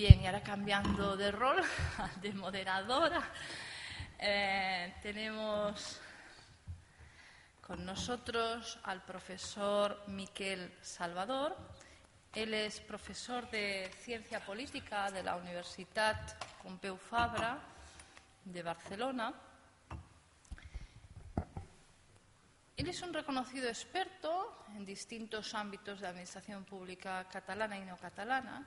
Bien, y ahora cambiando de rol, de moderadora, tenemos con nosotros al profesor Miquel Salvador. Él es profesor de Ciencia Política de la Universitat Pompeu Fabra de Barcelona. Él es un reconocido experto en distintos ámbitos de administración pública catalana y no catalana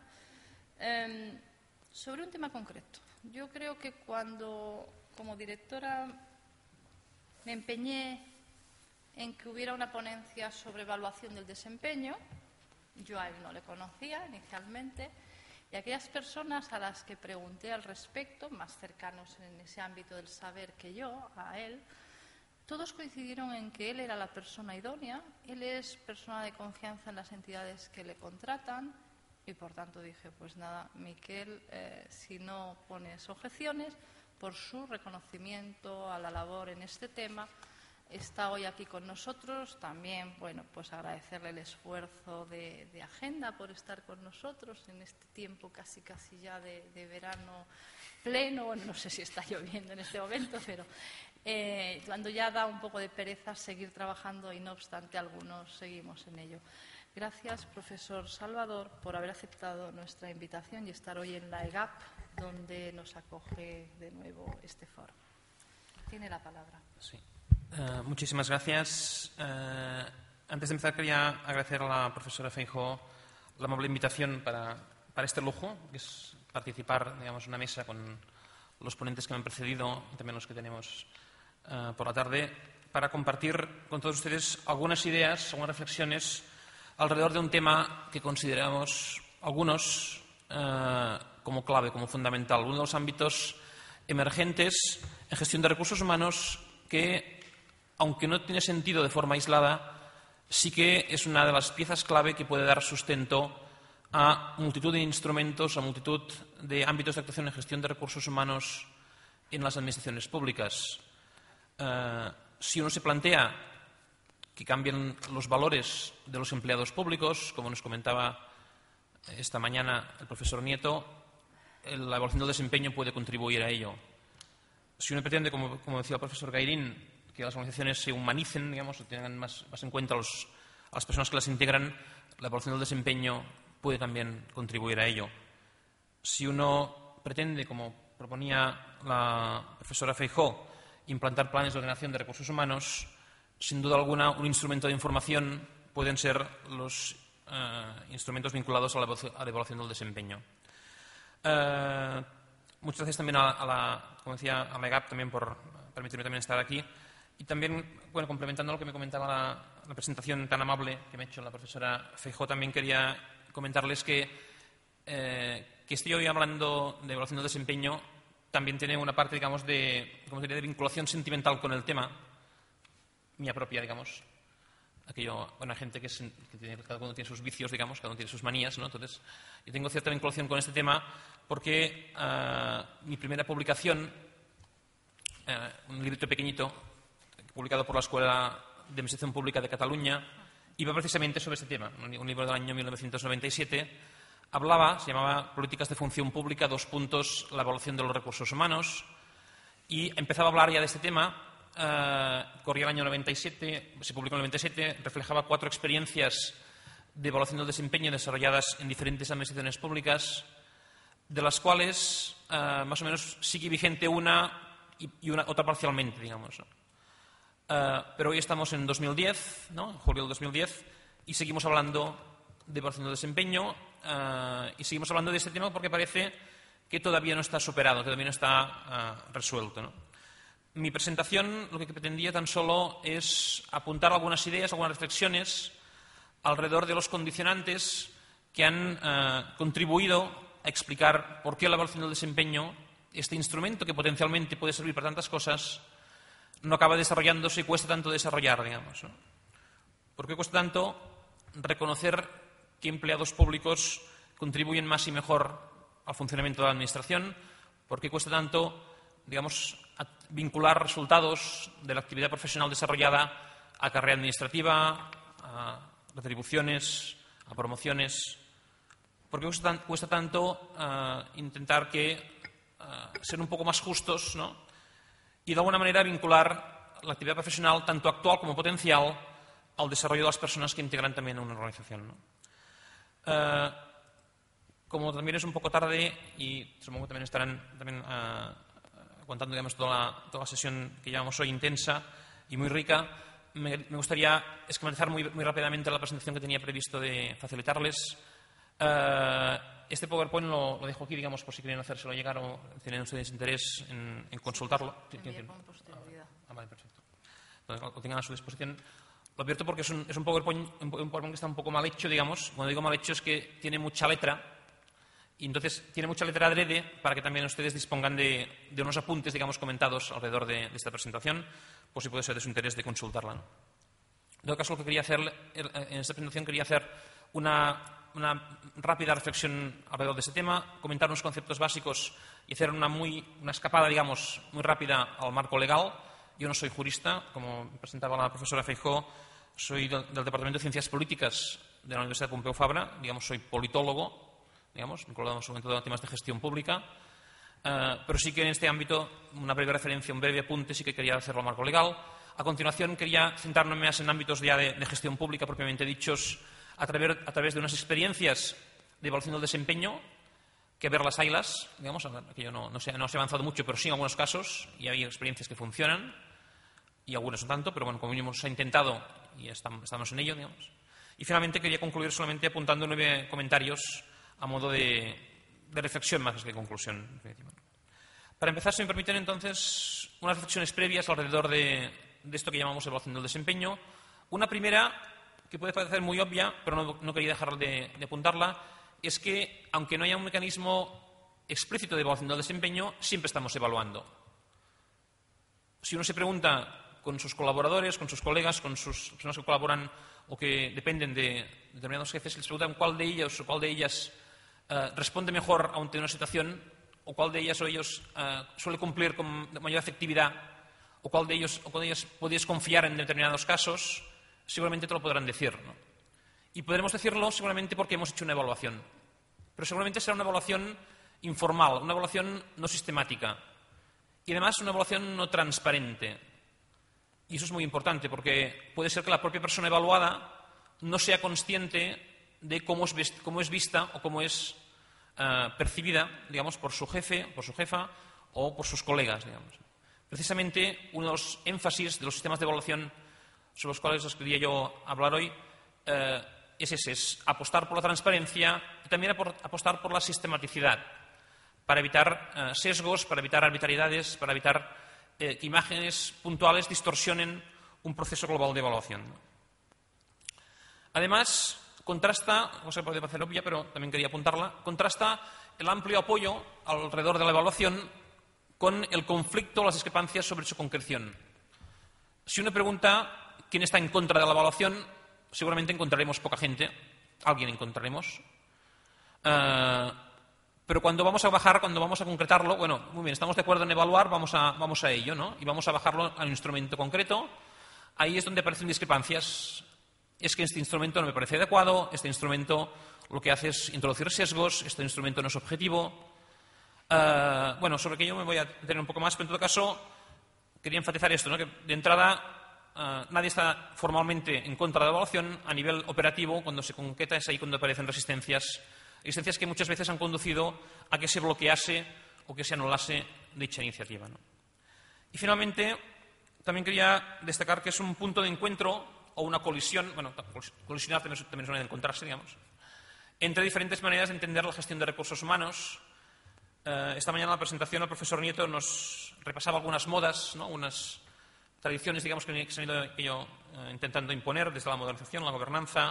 sobre un tema concreto. Yo creo que cuando, como directora, me empeñé en que hubiera una ponencia sobre evaluación del desempeño, yo a él no le conocía inicialmente, y aquellas personas a las que pregunté al respecto, más cercanos en ese ámbito del saber que yo, a él, todos coincidieron en que él era la persona idónea, él es persona de confianza en las entidades que le contratan y, por tanto, dije, pues nada, Miquel, si no pones objeciones, por su reconocimiento a la labor en este tema, está hoy aquí con nosotros. También, bueno, pues agradecerle el esfuerzo de agenda por estar con nosotros en este tiempo casi ya de verano pleno. Bueno, no sé si está lloviendo en este momento, pero cuando ya da un poco de pereza seguir trabajando y no obstante algunos seguimos en ello. Gracias, profesor Salvador, por haber aceptado nuestra invitación y estar hoy en la EGAP, donde nos acoge de nuevo este foro. Tiene la palabra. Sí. Muchísimas gracias. Antes de empezar, quería agradecer a la profesora Feijóo la amable invitación para este lujo, que es participar, digamos, en una mesa con los ponentes que me han precedido y también los que tenemos por la tarde, para compartir con todos ustedes algunas ideas, algunas reflexiones alrededor de un tema que consideramos algunos como clave, como fundamental, uno de los ámbitos emergentes en gestión de recursos humanos que, aunque no tiene sentido de forma aislada, sí que es una de las piezas clave que puede dar sustento a multitud de instrumentos, a multitud de ámbitos de actuación en gestión de recursos humanos en las administraciones públicas. Si uno se plantea que cambien los valores de los empleados públicos, como nos comentaba esta mañana el profesor Nieto, la evaluación del desempeño puede contribuir a ello. Si uno pretende, como decía el profesor Gairín, que las organizaciones se humanicen, digamos, o tengan más en cuenta a las personas que las integran, la evaluación del desempeño puede también contribuir a ello. Si uno pretende, como proponía la profesora Feijóo, implantar planes de ordenación de recursos humanos, sin duda alguna, un instrumento de información pueden ser los instrumentos vinculados a la evaluación del desempeño. Muchas gracias también como decía, a la EGAP también por permitirme también estar aquí. Y también, bueno, complementando lo que me comentaba la presentación tan amable que me ha hecho la profesora Feijóo, también quería comentarles que estoy hoy hablando de evaluación del desempeño también tiene una parte, digamos, de vinculación sentimental con el tema, mía propia, digamos. Hay gente cada uno tiene sus vicios, digamos, cada uno tiene sus manías, ¿no? Entonces, yo tengo cierta vinculación con este tema porque mi primera publicación, un librito pequeñito, publicado por la Escuela de Administración Pública de Cataluña, iba precisamente sobre este tema. Un libro del año 1997 se llamaba Políticas de Función Pública, la evaluación de los recursos humanos, y empezaba a hablar ya de este tema. Corría el año 97, se publicó en el 97, reflejaba 4 experiencias de evaluación del desempeño desarrolladas en diferentes administraciones públicas, de las cuales más o menos sigue vigente una y otra parcialmente, digamos, ¿no? Pero hoy estamos en 2010, ¿no? En julio del 2010, y seguimos hablando de evaluación del desempeño y seguimos hablando de este tema porque parece que todavía no está superado, todavía no está resuelto, ¿no? Mi presentación lo que pretendía tan solo es apuntar algunas ideas, algunas reflexiones alrededor de los condicionantes que han contribuido a explicar por qué la evaluación del desempeño, este instrumento que potencialmente puede servir para tantas cosas, no acaba desarrollándose y cuesta tanto desarrollar, digamos, ¿no? ¿Por qué cuesta tanto reconocer que empleados públicos contribuyen más y mejor al funcionamiento de la Administración? ¿Por qué cuesta tanto, digamos, vincular resultados de la actividad profesional desarrollada a carrera administrativa, a retribuciones, a promociones? ¿Por qué cuesta tanto intentar ser un poco más justos, ¿no? Y de alguna manera vincular la actividad profesional, tanto actual como potencial, al desarrollo de las personas que integran también una organización, ¿no? Como también es un poco tarde y supongo que también estarán aguantando, digamos, toda la sesión que llevamos hoy intensa y muy rica, me gustaría esquematizar muy rápidamente la presentación que tenía previsto de facilitarles. Este PowerPoint lo dejo aquí, digamos, por si quieren hacérselo llegar o tienen ustedes interés en consultarlo. Vale, perfecto. Entonces, lo tengan a su disposición. Lo advierto porque es un PowerPoint que está un poco mal hecho, digamos. Cuando digo mal hecho es que tiene mucha letra. Y entonces tiene mucha letra adrede para que también ustedes dispongan de unos apuntes, digamos, comentados alrededor de esta presentación, por si puede ser de su interés de consultarla, ¿no? En todo caso, lo que quería hacer en esta presentación, quería hacer una rápida reflexión alrededor de este tema, comentar unos conceptos básicos y hacer una escapada, digamos, muy rápida al marco legal. Yo no soy jurista, como presentaba la profesora Feijó, soy del Departamento de Ciencias Políticas de la Universidad Pompeu Fabra, digamos, soy politólogo, digamos, vinculado sobre todo a temas de gestión pública, pero sí que en este ámbito, una breve referencia, un breve apunte, sí que quería hacerlo al marco legal. A continuación, quería centrarme más en ámbitos ya de gestión pública propiamente dichos, a través de unas experiencias de evaluación del desempeño, que ver las haylas, digamos, aquello no se ha avanzado mucho, pero sí en algunos casos, y hay experiencias que funcionan, y algunas no tanto, pero bueno, como mínimo se ha intentado y estamos en ello, digamos. Y finalmente quería concluir solamente apuntando 9 comentarios a modo de reflexión más que conclusión. Para empezar, si me permiten entonces unas reflexiones previas alrededor de esto que llamamos evaluación del desempeño. Una primera, que puede parecer muy obvia, pero no quería dejar de apuntarla, es que, aunque no haya un mecanismo explícito de evaluación del desempeño, siempre estamos evaluando. Si uno se pregunta con sus colaboradores, con sus colegas, con sus personas que colaboran o que dependen de determinados jefes, les preguntan cuál de ellos o cuál de ellas responde mejor ante una situación, o cuál de ellas o ellos suele cumplir con mayor efectividad, o cuál de ellos podéis confiar en determinados casos, seguramente te lo podrán decir, ¿no? Y podremos decirlo seguramente porque hemos hecho una evaluación. Pero seguramente será una evaluación informal, una evaluación no sistemática. Y además una evaluación no transparente. Y eso es muy importante porque puede ser que la propia persona evaluada no sea consciente de cómo es vista o cómo es percibida, digamos, por su jefe, por su jefa o por sus colegas, digamos. Precisamente uno de los énfasis de los sistemas de evaluación sobre los cuales os quería yo hablar hoy es ese, es apostar por la transparencia y también apostar por la sistematicidad para evitar sesgos, para evitar arbitrariedades, para evitar que imágenes puntuales distorsionen un proceso global de evaluación. Además, contrasta, cosa que puede parecer obvia, pero también quería apuntarla, contrasta el amplio apoyo alrededor de la evaluación con el conflicto o las discrepancias sobre su concreción. Si uno pregunta quién está en contra de la evaluación, seguramente encontraremos poca gente, alguien encontraremos. Pero cuando vamos a bajar, cuando vamos a concretarlo, bueno, muy bien, estamos de acuerdo en evaluar, vamos a ello, ¿no? Y vamos a bajarlo a un instrumento concreto. Ahí es donde aparecen discrepancias. Es que este instrumento no me parece adecuado, este instrumento lo que hace es introducir sesgos, este instrumento no es objetivo. Bueno, sobre aquello me voy a detener un poco más, pero en todo caso quería enfatizar esto, ¿no? Que de entrada nadie está formalmente en contra de la evaluación. A nivel operativo, cuando se concreta, es ahí cuando aparecen resistencias que muchas veces han conducido a que se bloquease o que se anulase dicha iniciativa, ¿no? Y finalmente, también quería destacar que es un punto de encuentro o una colisión, bueno, colisionar también es una manera de encontrarse, digamos, entre diferentes maneras de entender la gestión de recursos humanos. Esta mañana en la presentación el profesor Nieto nos repasaba algunas modas, ¿no? Unas tradiciones, digamos, que se han ido intentando imponer desde la modernización, la gobernanza.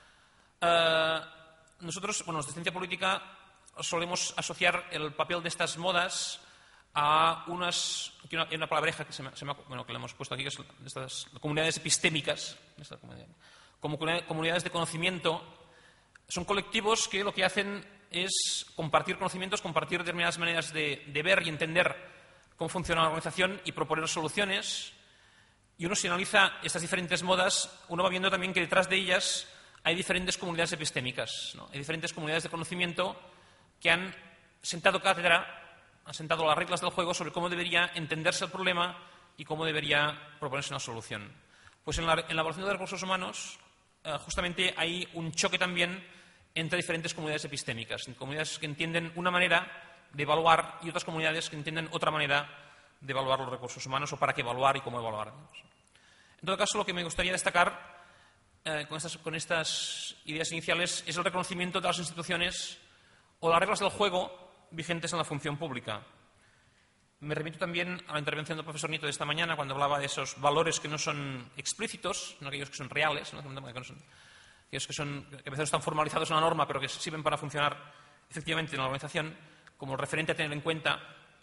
Nosotros, bueno, desde ciencia política solemos asociar el papel de estas modas a hay una palabreja que que le hemos puesto aquí, que es estas comunidades epistémicas, como comunidades de conocimiento. Son colectivos que lo que hacen es compartir conocimientos, compartir determinadas maneras de ver y entender cómo funciona la organización y proponer soluciones. Y uno, si analiza estas diferentes modas, uno va viendo también que detrás de ellas hay diferentes comunidades epistémicas, ¿no? Hay diferentes comunidades de conocimiento que han sentado cátedra, han sentado las reglas del juego sobre cómo debería entenderse el problema y cómo debería proponerse una solución. Pues en la evaluación de recursos humanos justamente hay un choque también entre diferentes comunidades epistémicas, comunidades que entienden una manera de evaluar y otras comunidades que entienden otra manera de evaluar los recursos humanos o para qué evaluar y cómo evaluar. En todo caso, lo que me gustaría destacar con estas ideas iniciales es el reconocimiento de las instituciones o las reglas del juego vigentes en la función pública. Me remito también a la intervención del profesor Nieto de esta mañana cuando hablaba de esos valores que no son explícitos, no aquellos que son reales, ¿no? Aquellos que a veces están formalizados en la norma pero que sirven para funcionar efectivamente en la organización, como el referente a tener en cuenta.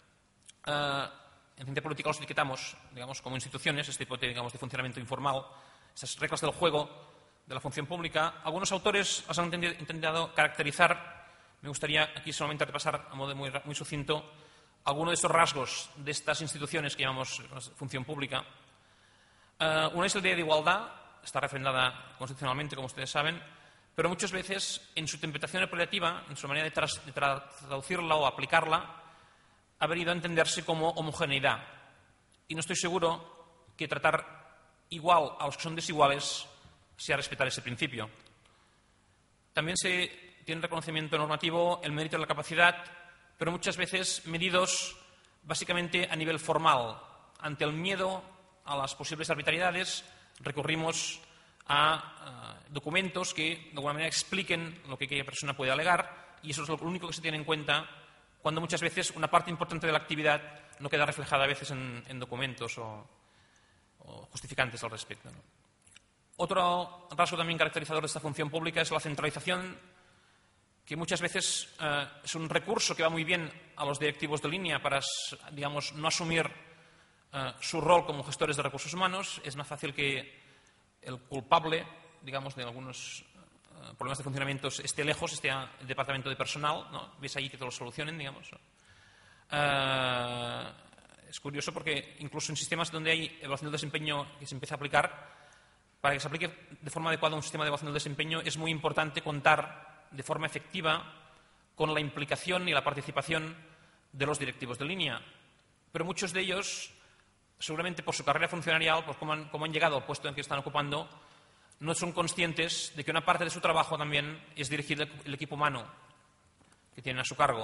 En ciencia política los etiquetamos, digamos, como instituciones, este tipo de funcionamiento informal, esas reglas del juego de la función pública. Algunos autores las han intentado caracterizar. Me gustaría aquí solamente repasar a modo muy sucinto algunos de estos rasgos de estas instituciones que llamamos función pública. Una es la idea de igualdad, está refrendada constitucionalmente, como ustedes saben, pero muchas veces en su interpretación apelativa, en su manera de traducirla o aplicarla, ha venido a entenderse como homogeneidad. Y no estoy seguro que tratar igual a los que son desiguales sea respetar ese principio. También se tiene reconocimiento normativo el mérito de la capacidad, pero muchas veces medidos básicamente a nivel formal. Ante el miedo a las posibles arbitrariedades, recurrimos a documentos que de alguna manera expliquen lo que aquella persona puede alegar, y eso es lo único que se tiene en cuenta cuando muchas veces una parte importante de la actividad no queda reflejada a veces en documentos o justificantes al respecto, ¿no? Otro rasgo también caracterizador de esta función pública es la centralización, que muchas veces es un recurso que va muy bien a los directivos de línea para, digamos, no asumir su rol como gestores de recursos humanos. Es más fácil que el culpable, digamos, de algunos problemas de funcionamiento esté lejos, esté el departamento de personal, ¿no? Ves ahí que te lo solucionen, digamos, ¿no? Es curioso porque incluso en sistemas donde hay evaluación del desempeño que se empieza a aplicar, para que se aplique de forma adecuada un sistema de evaluación del desempeño es muy importante contar de forma efectiva con la implicación y la participación de los directivos de línea. Pero muchos de ellos, seguramente por su carrera funcionarial, por cómo han llegado al puesto en que están ocupando, no son conscientes de que una parte de su trabajo también es dirigir el equipo humano que tienen a su cargo.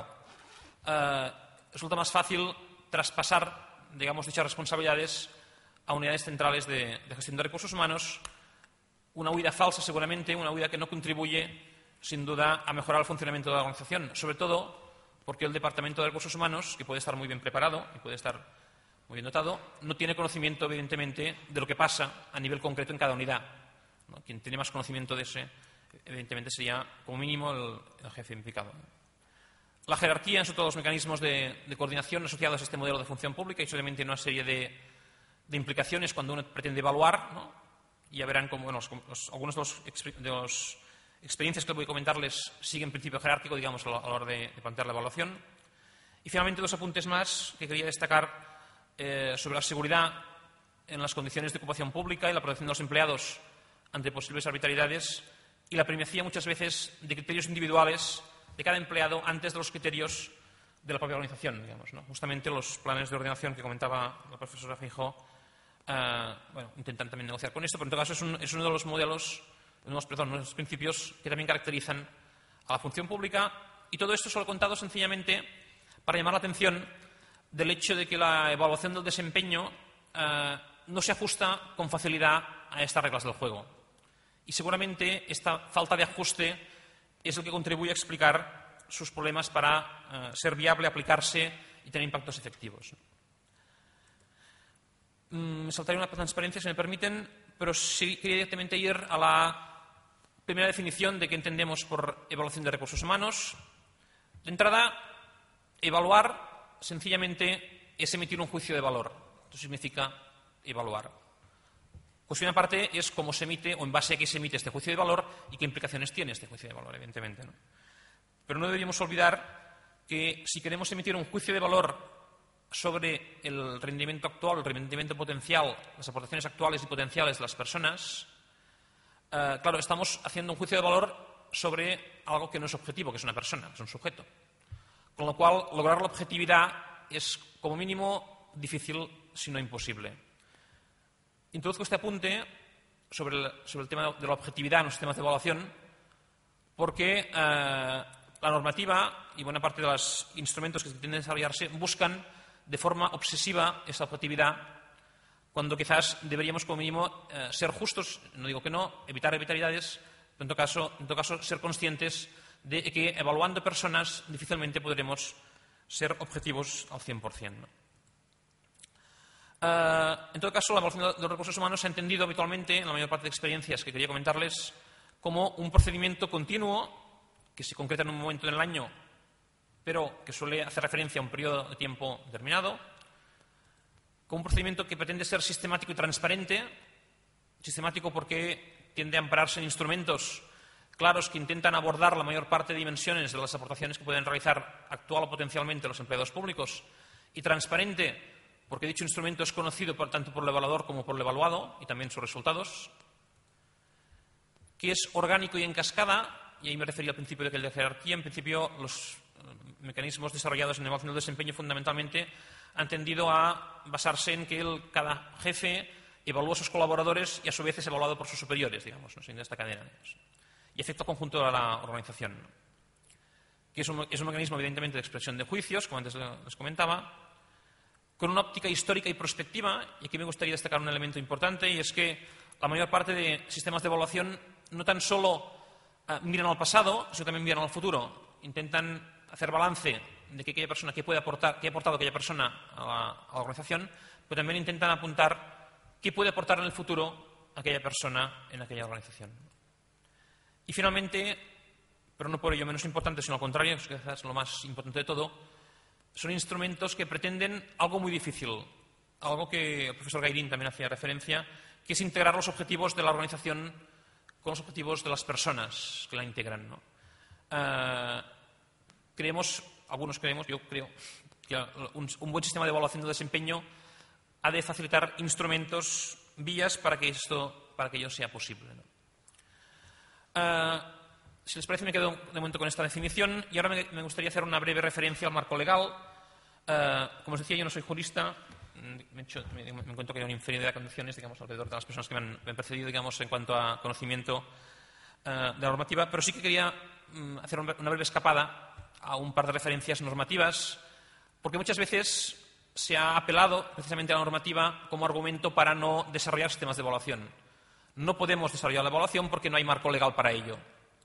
Resulta más fácil traspasar, digamos, dichas responsabilidades a unidades centrales de gestión de recursos humanos, una huida falsa seguramente, una huida que no contribuye sin duda a mejorar el funcionamiento de la organización, sobre todo porque el Departamento de Recursos Humanos, que puede estar muy bien preparado y puede estar muy bien dotado, no tiene conocimiento evidentemente de lo que pasa a nivel concreto en cada unidad, ¿no? Quien tiene más conocimiento de ese, evidentemente, sería como mínimo el jefe implicado. La jerarquía en todos los mecanismos de coordinación asociados a este modelo de función pública y solamente una serie de implicaciones cuando uno pretende evaluar, ¿no? Y ya verán cómo algunos de los experiencias que voy a comentarles siguen principio jerárquico, digamos, a la hora de plantear la evaluación. Y finalmente dos apuntes más que quería destacar sobre la seguridad en las condiciones de ocupación pública y la protección de los empleados ante posibles arbitrariedades y la primacía muchas veces de criterios individuales de cada empleado antes de los criterios de la propia organización, digamos, ¿no? Justamente los planes de ordenación que comentaba la profesora Feijó intentan también negociar con esto, pero en todo caso es uno de los modelos, uno de los principios que también caracterizan a la función pública, y todo esto solo contado sencillamente para llamar la atención del hecho de que la evaluación del desempeño no se ajusta con facilidad a estas reglas del juego. Y seguramente esta falta de ajuste es el que contribuye a explicar sus problemas para ser viable, aplicarse y tener impactos efectivos. Me saltaré una transparencia, si me permiten, pero sí quería directamente ir a la primera definición de qué entendemos por evaluación de recursos humanos. De entrada, evaluar sencillamente es emitir un juicio de valor. Esto significa evaluar. Cuestión aparte es cómo se emite o en base a qué se emite este juicio de valor y qué implicaciones tiene este juicio de valor, evidentemente, ¿no? Pero no deberíamos olvidar que si queremos emitir un juicio de valor sobre el rendimiento actual, el rendimiento potencial, las aportaciones actuales y potenciales de las personas, claro, estamos haciendo un juicio de valor sobre algo que no es objetivo, que es una persona, que es un sujeto. Con lo cual, lograr la objetividad es, como mínimo, difícil, si no imposible. Introduzco este apunte sobre el tema de la objetividad en los sistemas de evaluación porque la normativa y buena parte de los instrumentos que tienden a desarrollarse buscan de forma obsesiva esa objetividad cuando quizás deberíamos, como mínimo, ser justos, no digo que no, evitar arbitrariedades, pero en todo caso ser conscientes de que evaluando personas difícilmente podremos ser objetivos al 100%. ¿no? En todo caso, la evaluación de los recursos humanos se ha entendido habitualmente, en la mayor parte de experiencias que quería comentarles, como un procedimiento continuo que se concreta en un momento del año, pero que suele hacer referencia a un periodo de tiempo determinado, como un procedimiento que pretende ser sistemático y transparente, sistemático porque tiende a ampararse en instrumentos claros que intentan abordar la mayor parte de dimensiones de las aportaciones que pueden realizar actual o potencialmente los empleados públicos, y transparente porque dicho instrumento es conocido tanto por el evaluador como por el evaluado y también sus resultados, que es orgánico y en cascada, y ahí me refería al principio de que el de jerarquía, en principio los mecanismos desarrollados en la evaluación del desempeño fundamentalmente han tendido a basarse en que cada jefe evalúa a sus colaboradores y a su vez es evaluado por sus superiores, digamos, ¿no? Sin esta cadena. Y afecta al conjunto de la organización, ¿no? Que es un mecanismo evidentemente de expresión de juicios, como antes les comentaba, con una óptica histórica y prospectiva, y aquí me gustaría destacar un elemento importante, y es que la mayor parte de sistemas de evaluación no tan solo miran al pasado, sino también miran al futuro. Intentan hacer balance de que aquella persona, qué ha aportado aquella persona a la organización, pero también intentan apuntar qué puede aportar en el futuro aquella persona en aquella organización. Y finalmente, pero no por ello menos importante, sino al contrario, es quizás lo más importante de todo, son instrumentos que pretenden algo muy difícil, algo que el profesor Gairín también hacía referencia, que es integrar los objetivos de la organización con los objetivos de las personas que la integran, ¿no? Yo creo que un buen sistema de evaluación del desempeño ha de facilitar instrumentos, vías para que ello sea posible, ¿no? Si les parece, me quedo de momento con esta definición y ahora me gustaría hacer una breve referencia al marco legal. Como os decía, yo no soy jurista, me encuentro que hay una infinidad de condiciones, digamos, alrededor de las personas que me han precedido, digamos, en cuanto a conocimiento de la normativa, pero sí que quería hacer una breve escapada a un par de referencias normativas, porque muchas veces se ha apelado precisamente a la normativa como argumento para no desarrollar sistemas de evaluación. No podemos desarrollar la evaluación porque no hay marco legal para ello.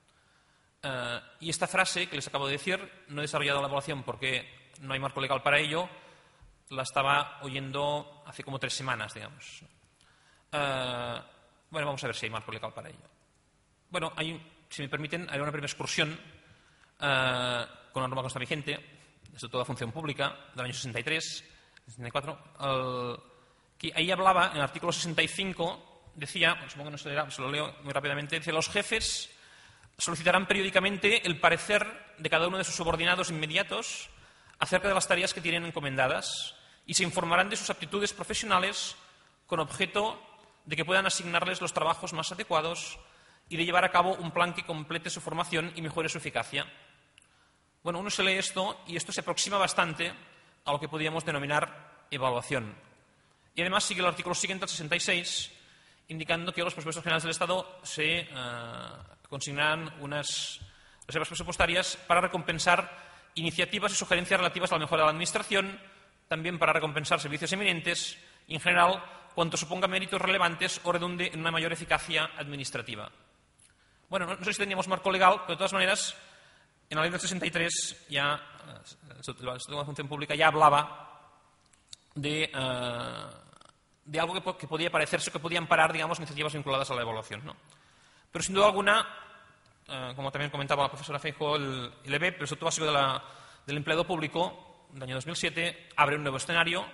Y esta frase que les acabo de decir, no he desarrollado la evaluación porque no hay marco legal para ello, la estaba oyendo hace como 3 semanas, digamos. Bueno, vamos a ver si hay marco legal para ello. Bueno, si me permiten, haré una breve excursión con la norma que está vigente, desde toda función pública, del año 63, 64, que ahí hablaba, en el artículo 65, decía, supongo que no se leerá, se lo leo muy rápidamente, dice: los jefes solicitarán periódicamente el parecer de cada uno de sus subordinados inmediatos acerca de las tareas que tienen encomendadas y se informarán de sus aptitudes profesionales con objeto de que puedan asignarles los trabajos más adecuados y de llevar a cabo un plan que complete su formación y mejore su eficacia. Bueno, uno se lee esto y esto se aproxima bastante a lo que podríamos denominar evaluación. Y además sigue el artículo siguiente, el 66, indicando que los presupuestos generales del Estado se consignarán unas reservas presupuestarias para recompensar iniciativas y sugerencias relativas a la mejora de la Administración, también para recompensar servicios eminentes y, en general, cuanto suponga méritos relevantes o redunde en una mayor eficacia administrativa. Bueno, no sé si teníamos marco legal, pero de todas maneras, en la ley del 63, ya la función pública ya hablaba de algo que podía parecerse, que podían parar, digamos, iniciativas vinculadas a la evaluación, ¿no? Pero sin duda alguna, como también comentaba la profesora Feijóo, el EBEP, el Estatuto Básico del Empleado Público, del año 2007, abre un nuevo escenario.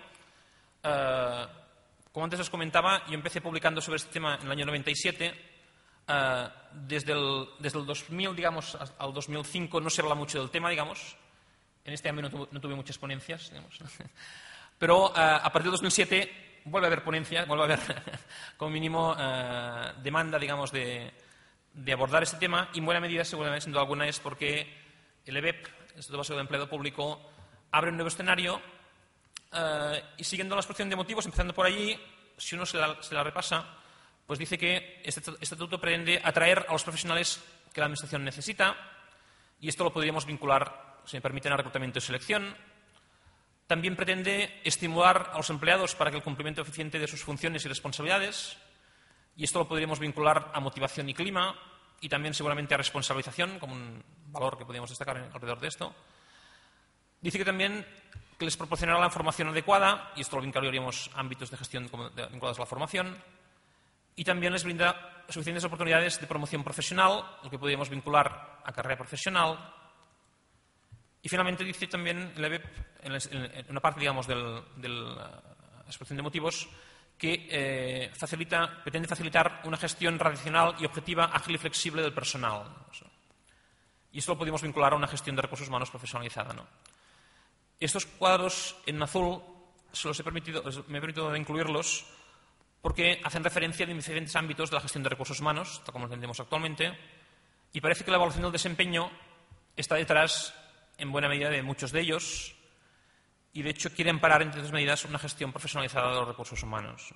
Como antes les comentaba, yo empecé publicando sobre este tema en el año 97. Desde el 2000, digamos, al 2005 no se habla mucho del tema, digamos. En este año no tuve muchas ponencias, digamos. Pero a partir del 2007 vuelve a haber ponencia, vuelve a haber como mínimo demanda, digamos, de abordar este tema, y en buena medida, seguramente, sin duda alguna, es porque el EBEP, el Estatuto Básico de Empleo Público, abre un nuevo escenario y, siguiendo la exposición de motivos, empezando por allí, si uno se la repasa, pues dice que este estatuto pretende atraer a los profesionales que la Administración necesita, y esto lo podríamos vincular, si me permiten, a reclutamiento y selección. También pretende estimular a los empleados para que el cumplimiento eficiente de sus funciones y responsabilidades, y esto lo podríamos vincular a motivación y clima, y también seguramente a responsabilización, como un valor que podríamos destacar alrededor de esto. Dice que también que les proporcionará la información adecuada, y esto lo vincularíamos a ámbitos de gestión vinculados a la formación, y también les brinda suficientes oportunidades de promoción profesional, lo que podríamos vincular a carrera profesional. Y finalmente dice también el EBEP, en una parte, digamos, de la exposición de motivos, que pretende facilitar una gestión racional y objetiva, ágil y flexible del personal. Y esto lo podemos vincular a una gestión de recursos humanos profesionalizada, ¿no? Estos cuadros en azul me he permitido incluirlos porque hacen referencia a diferentes ámbitos de la gestión de recursos humanos, tal como lo entendemos actualmente, y parece que la evaluación del desempeño está detrás, en buena medida, de muchos de ellos, y de hecho quiere amparar, entre otras medidas, una gestión profesionalizada de los recursos humanos.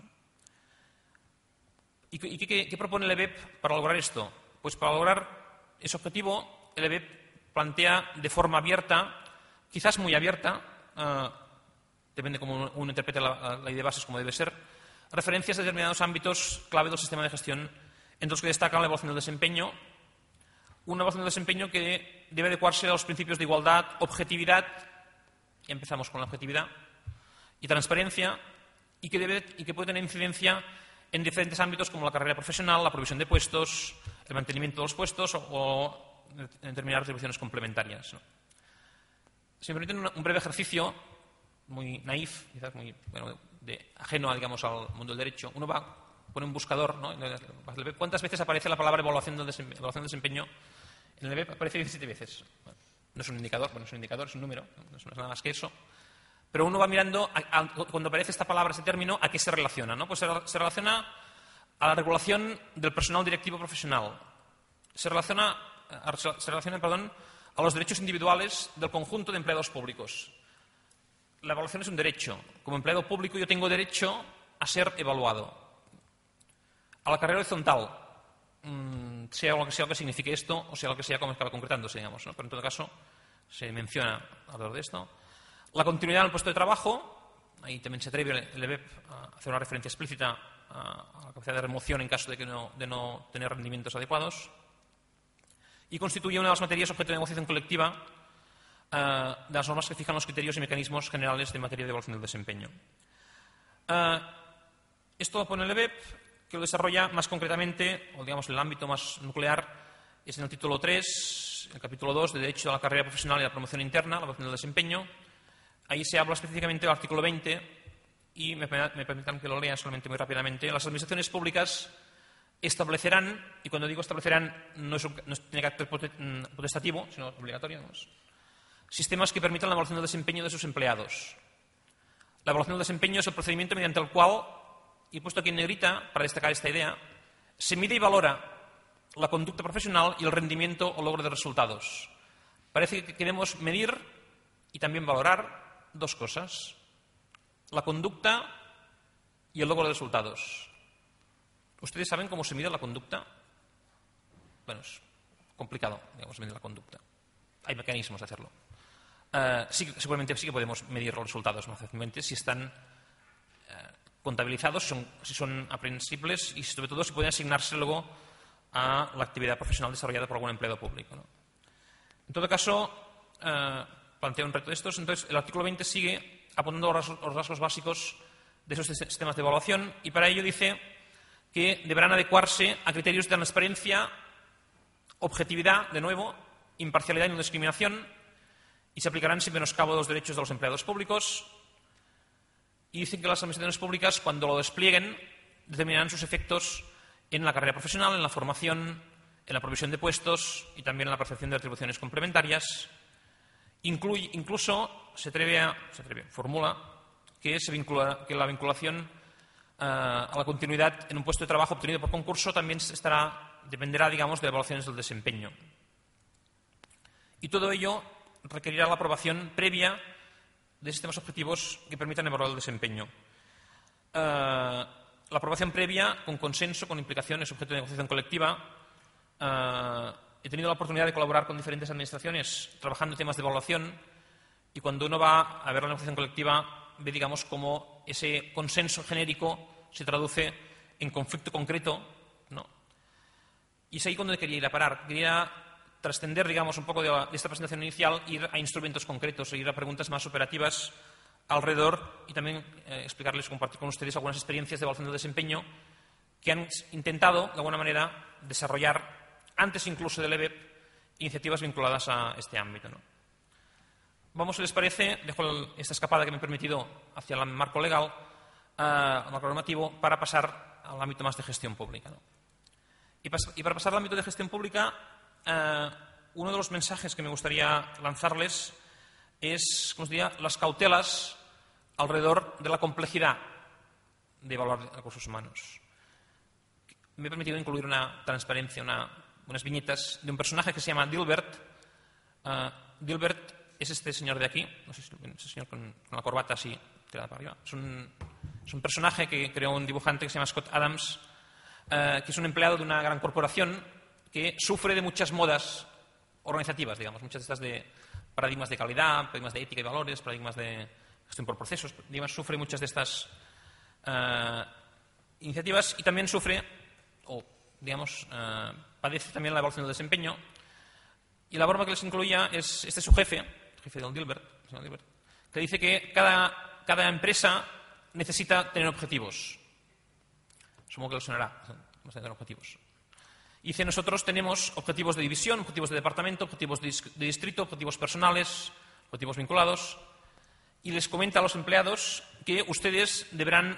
¿Y qué propone el EBEP para lograr esto? Pues para lograr ese objetivo, el EBEP plantea de forma abierta, quizás muy abierta, depende cómo uno interprete la ley de bases, como debe ser, referencias a determinados ámbitos clave del sistema de gestión, entre los que destacan la evaluación del desempeño, una evaluación del desempeño que debe adecuarse a los principios de igualdad, objetividad, y empezamos con la objetividad, y transparencia, y que puede tener incidencia en diferentes ámbitos como la carrera profesional, la provisión de puestos, el mantenimiento de los puestos o determinadas retribuciones complementarias, ¿no? Si me permiten un breve ejercicio, muy naif, quizás muy ajeno, digamos, al mundo del derecho, uno pone un buscador, ¿no? ¿Cuántas veces aparece la palabra evaluación del desempeño? En el EBEP aparece 17 veces. Bueno, no es un indicador, es un número, no es nada más que eso. Pero uno va mirando, cuando aparece esta palabra, este término, ¿a qué se relaciona? ¿No? Pues se relaciona a la regulación del personal directivo profesional. Se relaciona a los derechos individuales del conjunto de empleados públicos. La evaluación es un derecho. Como empleado público yo tengo derecho a ser evaluado. A la carrera horizontal, sea lo que signifique esto o sea lo que sea como acaba concretándose, digamos, ¿no? Pero en todo caso se menciona alrededor de esto. La continuidad en el puesto de trabajo, ahí también se atreve el EBEP a hacer una referencia explícita a la capacidad de remoción en caso de no tener rendimientos adecuados. Y constituye una de las materias objeto de negociación colectiva de las normas que fijan los criterios y mecanismos generales de materia de evaluación del desempeño. Esto lo pone el EBEP, que lo desarrolla más concretamente, o digamos el ámbito más nuclear, es en el título 3, el capítulo 2 de Derecho a la carrera profesional y la promoción interna, la evaluación del desempeño. Ahí se habla específicamente del artículo 20 y me permitan que lo lea solamente muy rápidamente. Las administraciones públicas establecerán, y cuando digo establecerán no tiene carácter potestativo, sino obligatorio, ¿no? Sistemas que permitan la evaluación del desempeño de sus empleados. La evaluación del desempeño es el procedimiento mediante el cual, y he puesto aquí en negrita para destacar esta idea, se mide y valora la conducta profesional y el rendimiento o logro de resultados. Parece que queremos medir y también valorar dos cosas: la conducta y el logro de resultados. ¿Ustedes saben cómo se mide la conducta? Bueno, es complicado, digamos, medir la conducta. Hay mecanismos de hacerlo. Seguramente sí que podemos medir los resultados más fácilmente si están contabilizados, si son aprensibles y sobre todo si pueden asignarse luego a la actividad profesional desarrollada por algún empleado público, ¿no? En todo caso, plantea un reto de estos. Entonces, el artículo 20 sigue apuntando los rasgos básicos de esos sistemas de evaluación y para ello dice que deberán adecuarse a criterios de transparencia, objetividad, de nuevo, imparcialidad y no discriminación, y se aplicarán sin menoscabo los derechos de los empleados públicos. Y dicen que las administraciones públicas, cuando lo desplieguen, determinarán sus efectos en la carrera profesional, en la formación, en la provisión de puestos y también en la percepción de retribuciones complementarias. Incluso formula que la vinculación a la continuidad en un puesto de trabajo obtenido por concurso también dependerá, digamos, de evaluaciones del desempeño. Y todo ello requerirá la aprobación previa de sistemas objetivos que permitan evaluar el desempeño. La aprobación previa, con consenso, con implicación, es objeto de negociación colectiva. He tenido la oportunidad de colaborar con diferentes administraciones trabajando en temas de evaluación, y cuando uno va a ver la negociación colectiva ve, digamos, cómo ese consenso genérico se traduce en conflicto concreto, ¿no? Y es ahí cuando quería ir a parar. Quería trascender, digamos, un poco de esta presentación inicial, ir a instrumentos concretos, ir a preguntas más operativas alrededor, y también explicarles, compartir con ustedes algunas experiencias de evaluación del desempeño que han intentado, de alguna manera, desarrollar, antes incluso del EBEP, iniciativas vinculadas a este ámbito, ¿no? Vamos, si les parece, dejo esta escapada que me he permitido hacia el marco legal, al marco normativo, para pasar al ámbito más de gestión pública, ¿no? Y para pasar al ámbito de gestión pública, uno de los mensajes que me gustaría lanzarles es, como os diría, las cautelas alrededor de la complejidad de evaluar recursos humanos. Me he permitido incluir una transparencia, unas viñetas de un personaje que se llama Dilbert. Dilbert es este señor de aquí, no sé si ese señor con la corbata así tirada para arriba. Es un personaje que creó un dibujante que se llama Scott Adams, que es un empleado de una gran corporación que sufre de muchas modas organizativas, digamos, muchas de estas de paradigmas de calidad, paradigmas de ética y valores, paradigmas de gestión por procesos, digamos, sufre muchas de estas iniciativas, y también sufre, o digamos, padece también la evaluación del desempeño. Y la forma que les incluía es su jefe, el jefe del Dilbert, que dice que cada empresa necesita tener objetivos. Supongo que les sonará, tener objetivos. Y dice, nosotros tenemos objetivos de división, objetivos de departamento, objetivos de distrito, objetivos personales, objetivos vinculados. Y les comenta a los empleados que ustedes deberán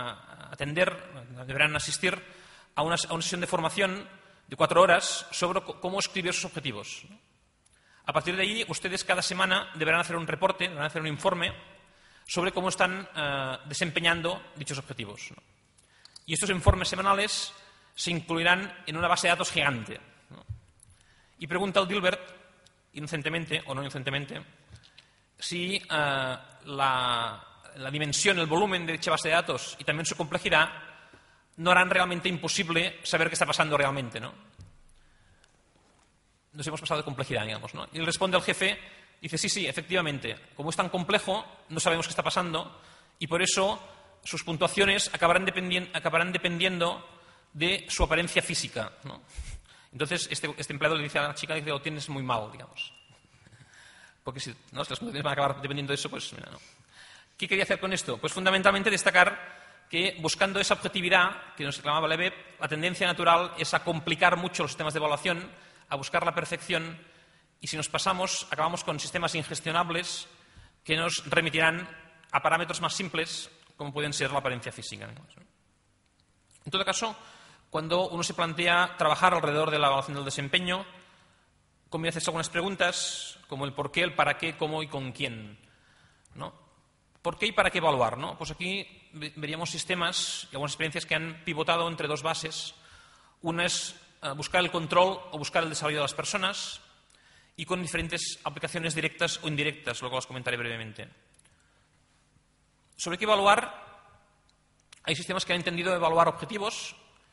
asistir a una sesión de formación de 4 horas sobre cómo escribir sus objetivos. A partir de ahí, ustedes cada semana deberán hacer un reporte, deberán hacer un informe sobre cómo están desempeñando dichos objetivos, ¿no? Y estos informes semanales se incluirán en una base de datos gigante, ¿no? Y pregunta al Dilbert, inocentemente o no inocentemente, si la dimensión, el volumen de dicha base de datos y también su complejidad no harán realmente imposible saber qué está pasando realmente, ¿no? Nos hemos pasado de complejidad, digamos, ¿no? Y él responde al jefe, dice, sí, efectivamente, como es tan complejo, no sabemos qué está pasando, y por eso sus puntuaciones acabarán dependiendo de su apariencia física, ¿no? Entonces, este empleado le dice a la chica, dice, lo tienes muy mal, digamos. Porque si las puntuaciones van a acabar dependiendo de eso, pues mira, no. ¿Qué quería hacer con esto? Pues fundamentalmente destacar que, buscando esa objetividad que nos reclamaba el EBEP, la tendencia natural es a complicar mucho los sistemas de evaluación, a buscar la perfección, y si nos pasamos, acabamos con sistemas ingestionables que nos remitirán a parámetros más simples, como pueden ser la apariencia física. En todo caso, cuando uno se plantea trabajar alrededor de la evaluación del desempeño, conviene hacerse algunas preguntas, como el por qué, el para qué, cómo y con quién, ¿no? ¿Por qué y para qué evaluar, ¿no? Pues aquí veríamos sistemas y algunas experiencias que han pivotado entre dos bases. Una es buscar el control o buscar el desarrollo de las personas, y con diferentes aplicaciones directas o indirectas, luego las comentaré brevemente. ¿Sobre qué evaluar? Hay sistemas que han entendido evaluar objetivos.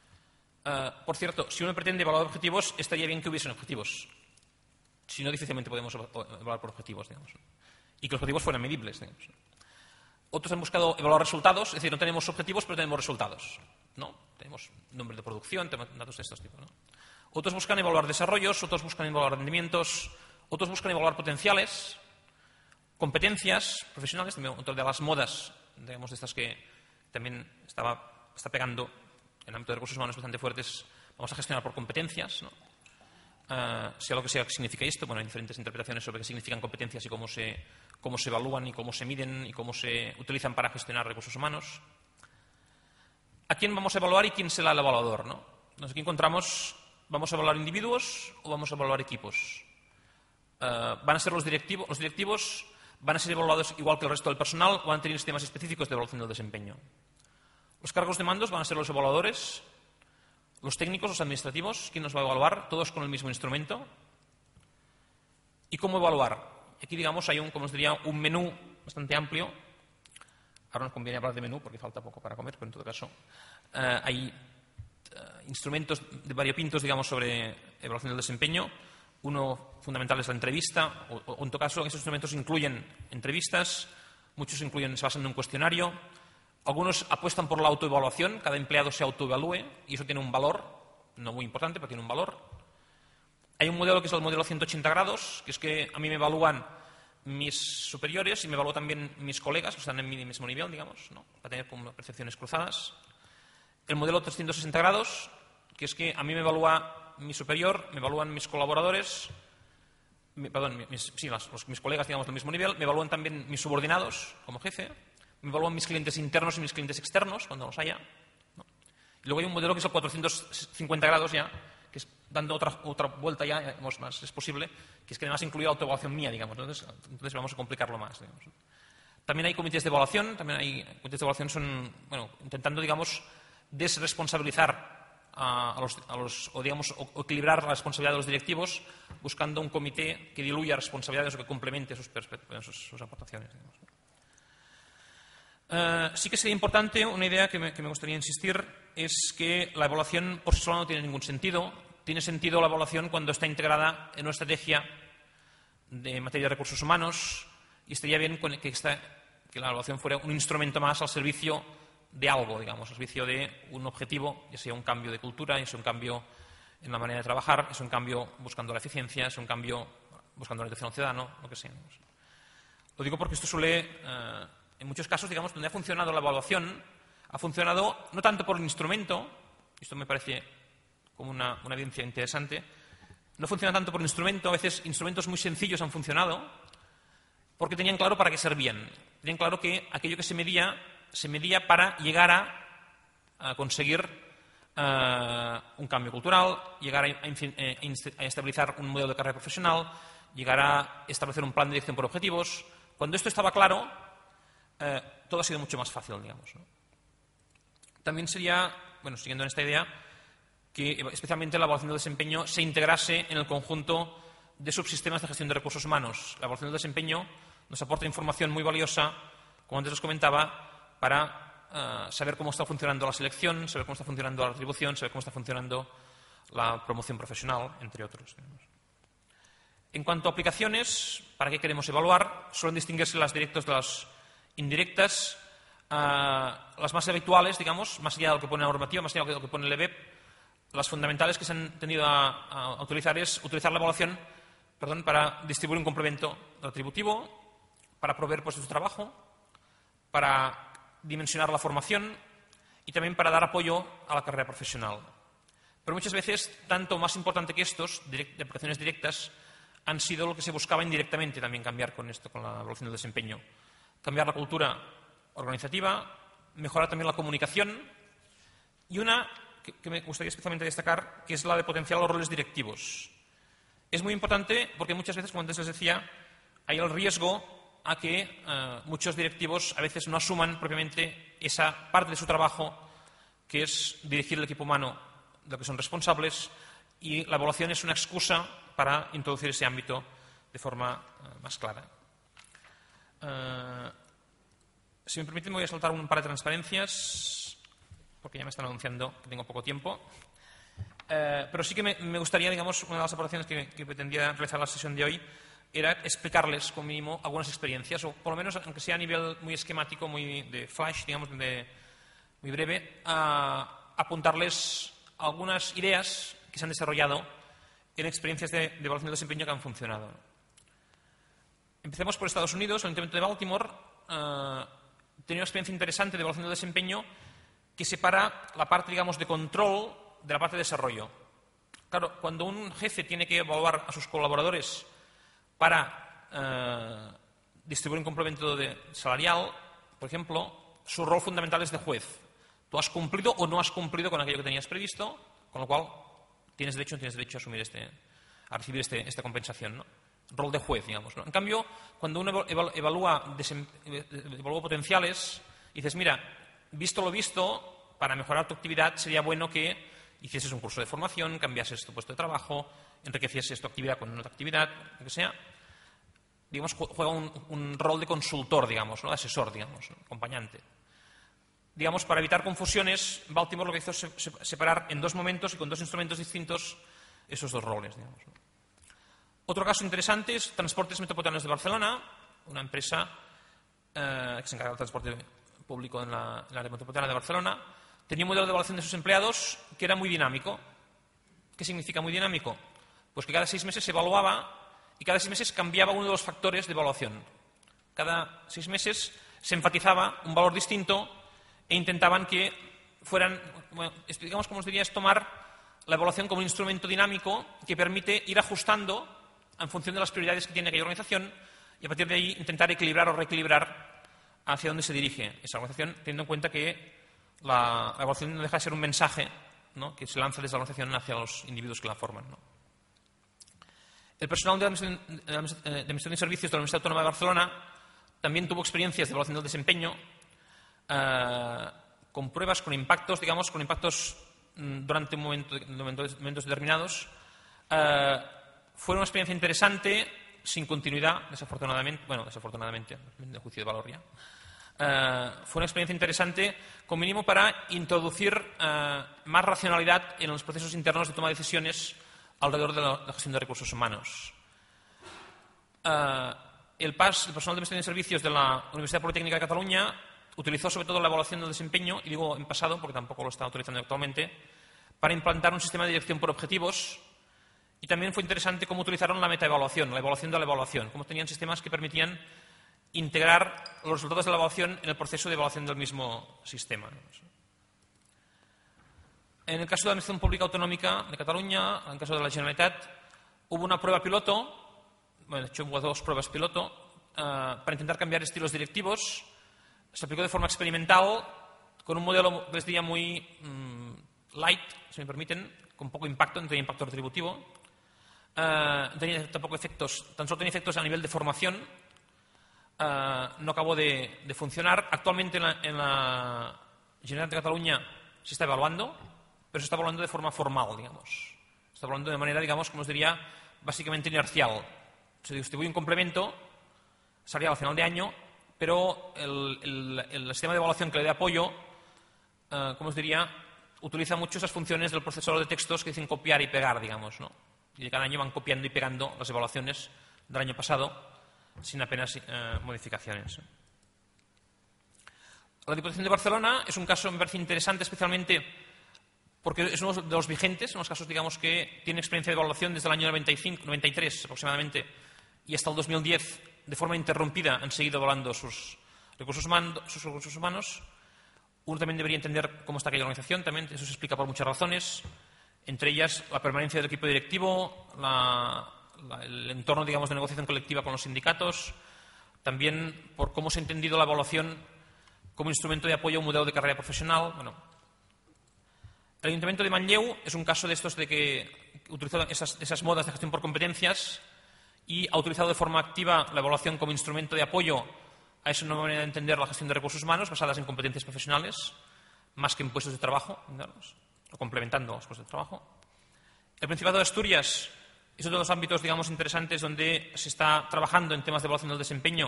Por cierto, si uno pretende evaluar objetivos, estaría bien que hubiesen objetivos. Si no, difícilmente podemos evaluar por objetivos, digamos, ¿no? Y que los objetivos fueran medibles, digamos. Otros han buscado evaluar resultados, es decir, no tenemos objetivos, pero tenemos resultados, ¿no? Tenemos nombre de producción, datos de estos tipos, ¿no? Otros buscan evaluar desarrollos, otros buscan evaluar rendimientos, otros buscan evaluar potenciales, competencias profesionales, también otra de las modas, digamos, de estas que también está pegando en el ámbito de recursos humanos bastante fuertes. Vamos a gestionar por competencias, ¿no? Sea lo que sea que significa esto, bueno, hay diferentes interpretaciones sobre qué significan competencias y cómo se evalúan y cómo se miden y cómo se utilizan para gestionar recursos humanos. ¿A quién vamos a evaluar y quién será el evaluador, ¿no? Entonces, aquí encontramos, ¿vamos a evaluar individuos o vamos a evaluar equipos? ¿Van a ser los directivos? ¿Los directivos van a ser evaluados igual que el resto del personal o van a tener sistemas específicos de evaluación del desempeño? Los cargos de mandos van a ser los evaluadores, los técnicos, los administrativos. ¿Quién nos va a evaluar? Todos con el mismo instrumento. ¿Y cómo evaluar? Aquí, digamos, hay como os diría, un menú bastante amplio. Ahora nos conviene hablar de menú porque falta poco para comer, pero en todo caso hay instrumentos de variopintos, digamos, sobre evaluación del desempeño. Uno fundamental es la entrevista, o en todo caso esos instrumentos incluyen entrevistas, muchos se basan en un cuestionario, algunos apuestan por la autoevaluación, cada empleado se autoevalúe y eso tiene un valor, no muy importante, pero tiene un valor. Hay un modelo que es el modelo 180 grados, que es que a mí me evalúan mis superiores y me evalúan también mis colegas, que están en mi mismo nivel, digamos, ¿no? Para tener como percepciones cruzadas. El modelo 360 grados, que es que a mí me evalúa mi superior, me evalúan mis colaboradores, mis colegas, digamos, del mismo nivel, me evalúan también mis subordinados como jefe, me evalúan mis clientes internos y mis clientes externos, cuando los haya, ¿no? Y luego hay un modelo que es el 450 grados ya, que es dando otra vuelta ya, digamos, más es posible, que es que además incluye la autoevaluación mía, digamos, entonces vamos a complicarlo más, digamos. También hay comités de evaluación, son, bueno, intentando, digamos, desresponsabilizar o equilibrar la responsabilidad de los directivos, buscando un comité que diluya responsabilidades o que complemente sus aportaciones, digamos. Sí que sería importante, una idea que me gustaría insistir, es que la evaluación por sí sola no tiene ningún sentido. Tiene sentido la evaluación cuando está integrada en una estrategia de materia de recursos humanos y estaría bien que la evaluación fuera un instrumento más al servicio de algo, digamos, al servicio de un objetivo, ya sea un cambio de cultura, ya sea un cambio en la manera de trabajar, es un cambio buscando la eficiencia, es un cambio buscando la atención al ciudadano, lo que sea. Lo digo porque esto suele, en muchos casos, digamos, donde ha funcionado la evaluación, ha funcionado no tanto por el instrumento, esto me parece como una evidencia interesante, no funciona tanto por el instrumento, a veces instrumentos muy sencillos han funcionado, porque tenían claro para qué servían. Tenían claro que aquello que se medía para llegar a conseguir un cambio cultural, llegar a estabilizar un modelo de carrera profesional, llegar a establecer un plan de dirección por objetivos. Cuando esto estaba claro, todo ha sido mucho más fácil, digamos, ¿no? También sería, bueno, siguiendo en esta idea, que especialmente la evaluación del desempeño se integrase en el conjunto de subsistemas de gestión de recursos humanos. La evaluación del desempeño nos aporta información muy valiosa, como antes os comentaba, para saber cómo está funcionando la selección, saber cómo está funcionando la retribución, saber cómo está funcionando la promoción profesional, entre otros. En cuanto a aplicaciones, ¿para qué queremos evaluar? Suelen distinguirse las directas de las indirectas. Las más habituales, digamos, más allá de lo que pone la normativa, más allá de lo que pone el EBEP, las fundamentales que se han tendido a utilizar es utilizar la evaluación para distribuir un complemento retributivo, para proveer puestos de trabajo, para dimensionar la formación y también para dar apoyo a la carrera profesional. Pero muchas veces, tanto más importante que estos, de aplicaciones directas, han sido lo que se buscaba indirectamente también cambiar con la evaluación del desempeño. Cambiar la cultura organizativa, mejorar también la comunicación y una que me gustaría especialmente destacar, que es la de potenciar los roles directivos. Es muy importante porque muchas veces, como antes les decía, hay el riesgo a que muchos directivos a veces no asuman propiamente esa parte de su trabajo que es dirigir el equipo humano de lo que son responsables, y la evaluación es una excusa para introducir ese ámbito de forma más clara. Si me permiten, me voy a saltar un par de transparencias porque ya me están anunciando que tengo poco tiempo. Pero sí que me gustaría, digamos, una de las aportaciones que pretendía realizar la sesión de hoy era explicarles, como mínimo, algunas experiencias, o por lo menos, aunque sea a nivel muy esquemático, muy de flash, digamos, muy breve, apuntarles algunas ideas que se han desarrollado en experiencias de evaluación del desempeño que han funcionado. Empecemos por Estados Unidos. El Ayuntamiento de Baltimore tenía una experiencia interesante de evaluación del desempeño que separa la parte, digamos, de control de la parte de desarrollo. Claro, cuando un jefe tiene que evaluar a sus colaboradores para distribuir un complemento salarial, por ejemplo, su rol fundamental es de juez. Tú has cumplido o no has cumplido con aquello que tenías previsto, con lo cual tienes derecho a asumir a recibir esta compensación, ¿no? Rol de juez, digamos, ¿no? En cambio, cuando uno evalúa potenciales, dices, mira, visto lo visto, para mejorar tu actividad sería bueno que hicieses un curso de formación, cambiases tu puesto de trabajo, enriquecieses tu actividad con otra actividad, lo que sea. Digamos, juega un rol de consultor, digamos, ¿no? De asesor, digamos, ¿no? Acompañante. Digamos, para evitar confusiones, Baltimore lo que hizo es separar en dos momentos y con dos instrumentos distintos esos dos roles, digamos, ¿no? Otro caso interesante es Transportes Metropolitanos de Barcelona, una empresa que se encarga del transporte público en la área metropolitana de Barcelona. Tenía un modelo de evaluación de sus empleados que era muy dinámico. ¿Qué significa muy dinámico? Pues que cada 6 meses se evaluaba y cada 6 meses cambiaba uno de los factores de evaluación. Cada 6 meses se enfatizaba un valor distinto e intentaban que fueran, bueno, digamos, como os diría, es tomar la evaluación como un instrumento dinámico que permite ir ajustando en función de las prioridades que tiene aquella organización y a partir de ahí intentar equilibrar o reequilibrar hacia dónde se dirige esa organización, teniendo en cuenta que la evaluación no deja de ser un mensaje, ¿no?, que se lanza desde la organización hacia los individuos que la forman, ¿no? El personal de Administración y Servicios de la Universidad Autónoma de Barcelona también tuvo experiencias de evaluación del desempeño con pruebas, con impactos, digamos, con impactos durante momentos determinados. Fue una experiencia interesante, sin continuidad, desafortunadamente, de juicio de valor ya. Fue una experiencia interesante, como mínimo, para introducir más racionalidad en los procesos internos de toma de decisiones alrededor de la gestión de recursos humanos. El personal de Administración y Servicios de la Universidad Politécnica de Cataluña utilizó sobre todo la evaluación del desempeño, y digo en pasado porque tampoco lo está utilizando actualmente, para implantar un sistema de dirección por objetivos. Y también fue interesante cómo utilizaron la metaevaluación, la evaluación de la evaluación, cómo tenían sistemas que permitían integrar los resultados de la evaluación en el proceso de evaluación del mismo sistema. En el caso de la Administración Pública Autonómica de Cataluña, en el caso de la Generalitat, hubo una prueba piloto, de hecho hubo 2 pruebas piloto, para intentar cambiar estilos directivos. Se aplicó de forma experimental con un modelo que les diría muy light, si me permiten, con poco impacto, no tenía impacto retributivo. Tenía tampoco efectos, tan solo tenía efectos a nivel de formación. No acabó de funcionar. Actualmente en la Generalitat de Cataluña se está evaluando, pero se está evaluando de forma formal, digamos. Se está evaluando de manera, digamos, como os diría, básicamente inercial. Se distribuye un complemento salarial al final de año, pero el sistema de evaluación que le dé apoyo, como os diría, utiliza mucho esas funciones del procesador de textos que dicen copiar y pegar, digamos, ¿no? Y cada año van copiando y pegando las evaluaciones del año pasado sin apenas modificaciones. La Diputación de Barcelona es un caso, me parece interesante, especialmente porque es uno de los vigentes, en los casos, digamos, que tiene experiencia de evaluación desde el año 93 aproximadamente y hasta el 2010, de forma interrumpida, han seguido evaluando sus recursos humanos. Uno también debería entender cómo está aquella organización, también eso se explica por muchas razones, entre ellas la permanencia del equipo directivo, el entorno, digamos, de negociación colectiva con los sindicatos, también por cómo se ha entendido la evaluación como instrumento de apoyo a un modelo de carrera profesional. Bueno, el Ayuntamiento de Manlleu es un caso de estos de que utilizó esas modas de gestión por competencias y ha utilizado de forma activa la evaluación como instrumento de apoyo a esa nueva manera de entender la gestión de recursos humanos basadas en competencias profesionales, más que en puestos de trabajo, o complementando los puestos de trabajo. El Principado de Asturias es otro de los ámbitos, digamos, interesantes donde se está trabajando en temas de evaluación del desempeño,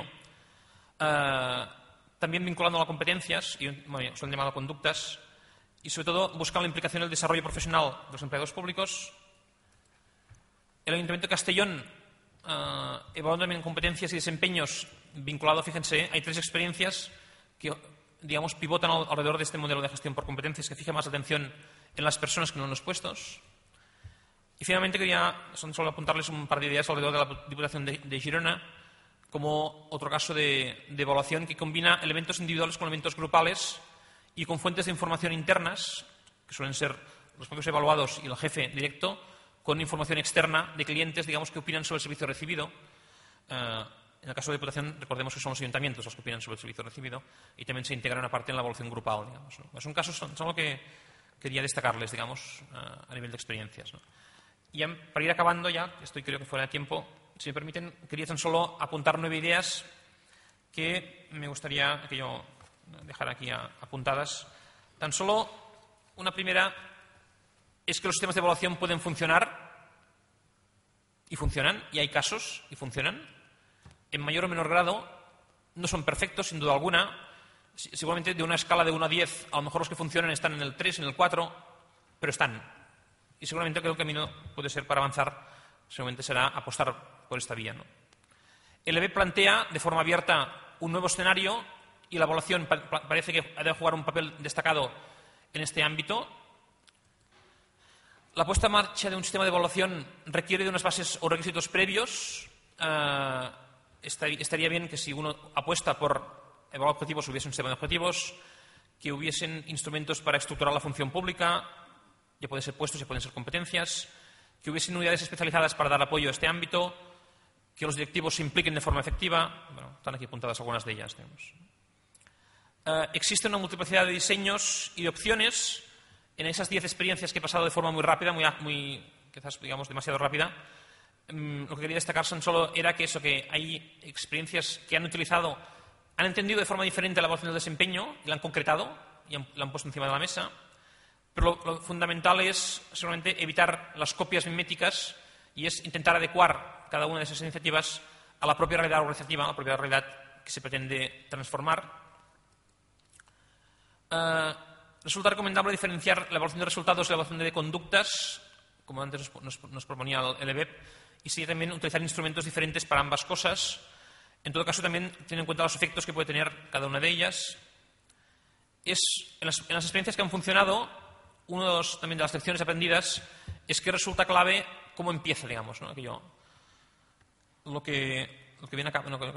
también vinculando a competencias, y son llamadas conductas, y sobre todo buscar la implicación del desarrollo profesional de los empleados públicos. El Ayuntamiento de Castellón, evaluando también competencias y desempeños vinculado, fíjense, hay 3 experiencias que, digamos, pivotan alrededor de este modelo de gestión por competencias que fija más atención en las personas que no en los puestos. Y finalmente quería solo apuntarles un par de ideas alrededor de la Diputación de Girona como otro caso de evaluación que combina elementos individuales con elementos grupales y con fuentes de información internas, que suelen ser los propios evaluados y el jefe directo, con información externa de clientes, digamos, que opinan sobre el servicio recibido. En el caso de Diputación, recordemos que son los ayuntamientos los que opinan sobre el servicio recibido y también se integra una parte en la evaluación grupal, digamos, ¿no? Son casos son lo que quería destacarles, digamos, a nivel de experiencias, ¿no? Y para ir acabando ya, estoy creo que fuera de tiempo, si me permiten, quería tan solo apuntar 9 ideas que me gustaría que yo dejara aquí apuntadas. Tan solo Una primera es que los sistemas de evaluación pueden funcionar y funcionan, y hay casos y funcionan. En mayor o menor grado, no son perfectos, sin duda alguna. Seguramente de una escala de 1 a 10, a lo mejor los que funcionan están en el 3, en el 4, pero están. Y seguramente que el camino puede ser para avanzar, seguramente será apostar por esta vía, ¿no? El EBEP plantea de forma abierta un nuevo escenario y la evaluación parece que debe jugar un papel destacado en este ámbito. La puesta en marcha de un sistema de evaluación requiere de unas bases o requisitos previos. Estaría bien que si uno apuesta por evaluar objetivos hubiese un sistema de objetivos, que hubiesen instrumentos para estructurar la función pública, ya pueden ser puestos, ya pueden ser competencias, que hubiesen unidades especializadas para dar apoyo a este ámbito, que los directivos se impliquen de forma efectiva. Bueno, están aquí apuntadas algunas de ellas, digamos. Existe una multiplicidad de diseños y de opciones. En esas 10 experiencias que he pasado de forma muy rápida, quizás digamos demasiado rápida, lo que quería destacar era que hay experiencias que han utilizado, han entendido de forma diferente la evaluación del desempeño y la han concretado y la han puesto encima de la mesa. Pero lo fundamental es seguramente evitar las copias miméticas y es intentar adecuar cada una de esas iniciativas a la propia realidad organizativa, a la propia realidad que se pretende transformar. Resulta recomendable diferenciar la evaluación de resultados de la evaluación de conductas, como antes nos proponía el EBEP, y sí también utilizar instrumentos diferentes para ambas cosas. En todo caso, también tener en cuenta los efectos que puede tener cada una de ellas. En las experiencias que han funcionado, también de las lecciones aprendidas es que resulta clave cómo empieza, digamos, ¿no? Lo que bien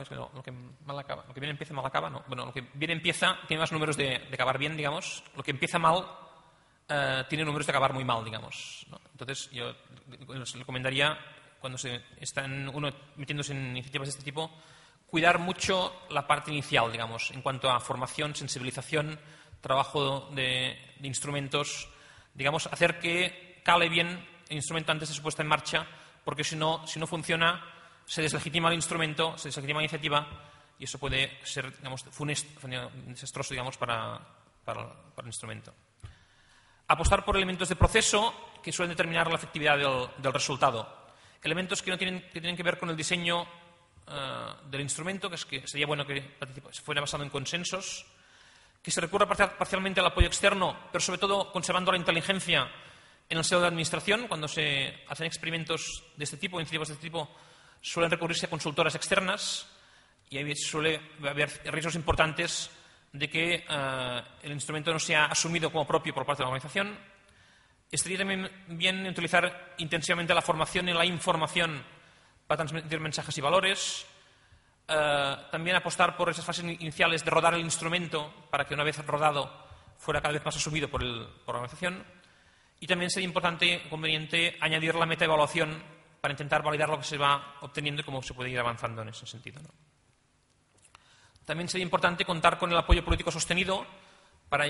empieza mal acaba, no. Bueno, lo que bien empieza tiene más números de acabar bien, digamos. Lo que empieza mal tiene números de acabar muy mal, digamos, ¿no? Entonces, yo les recomendaría, cuando se están uno metiéndose en iniciativas de este tipo, cuidar mucho la parte inicial, digamos, en cuanto a formación, sensibilización, trabajo de instrumentos, digamos, hacer que cale bien el instrumento antes de su puesta en marcha, porque si no funciona, se deslegitima el instrumento, se deslegitima la iniciativa y eso puede ser, digamos, desastroso, digamos, para el instrumento. Apostar por elementos de proceso que suelen determinar la efectividad del resultado. Elementos que tienen que ver con el diseño del instrumento, que sería bueno que fuera basado en consensos, que se recurra parcialmente al apoyo externo, pero sobre todo conservando la inteligencia en el seno de la administración. Cuando se hacen experimentos de este tipo, iniciativas de este tipo, suelen recurrirse a consultoras externas y ahí suele haber riesgos importantes de que el instrumento no sea asumido como propio por parte de la organización. Estaría también bien utilizar intensivamente la formación y la información para transmitir mensajes y valores. También apostar por esas fases iniciales de rodar el instrumento para que una vez rodado fuera cada vez más asumido por la organización. Y también sería importante, conveniente, añadir la metaevaluación para intentar validar lo que se va obteniendo y cómo se puede ir avanzando en ese sentido, ¿no? También sería importante contar con el apoyo político sostenido para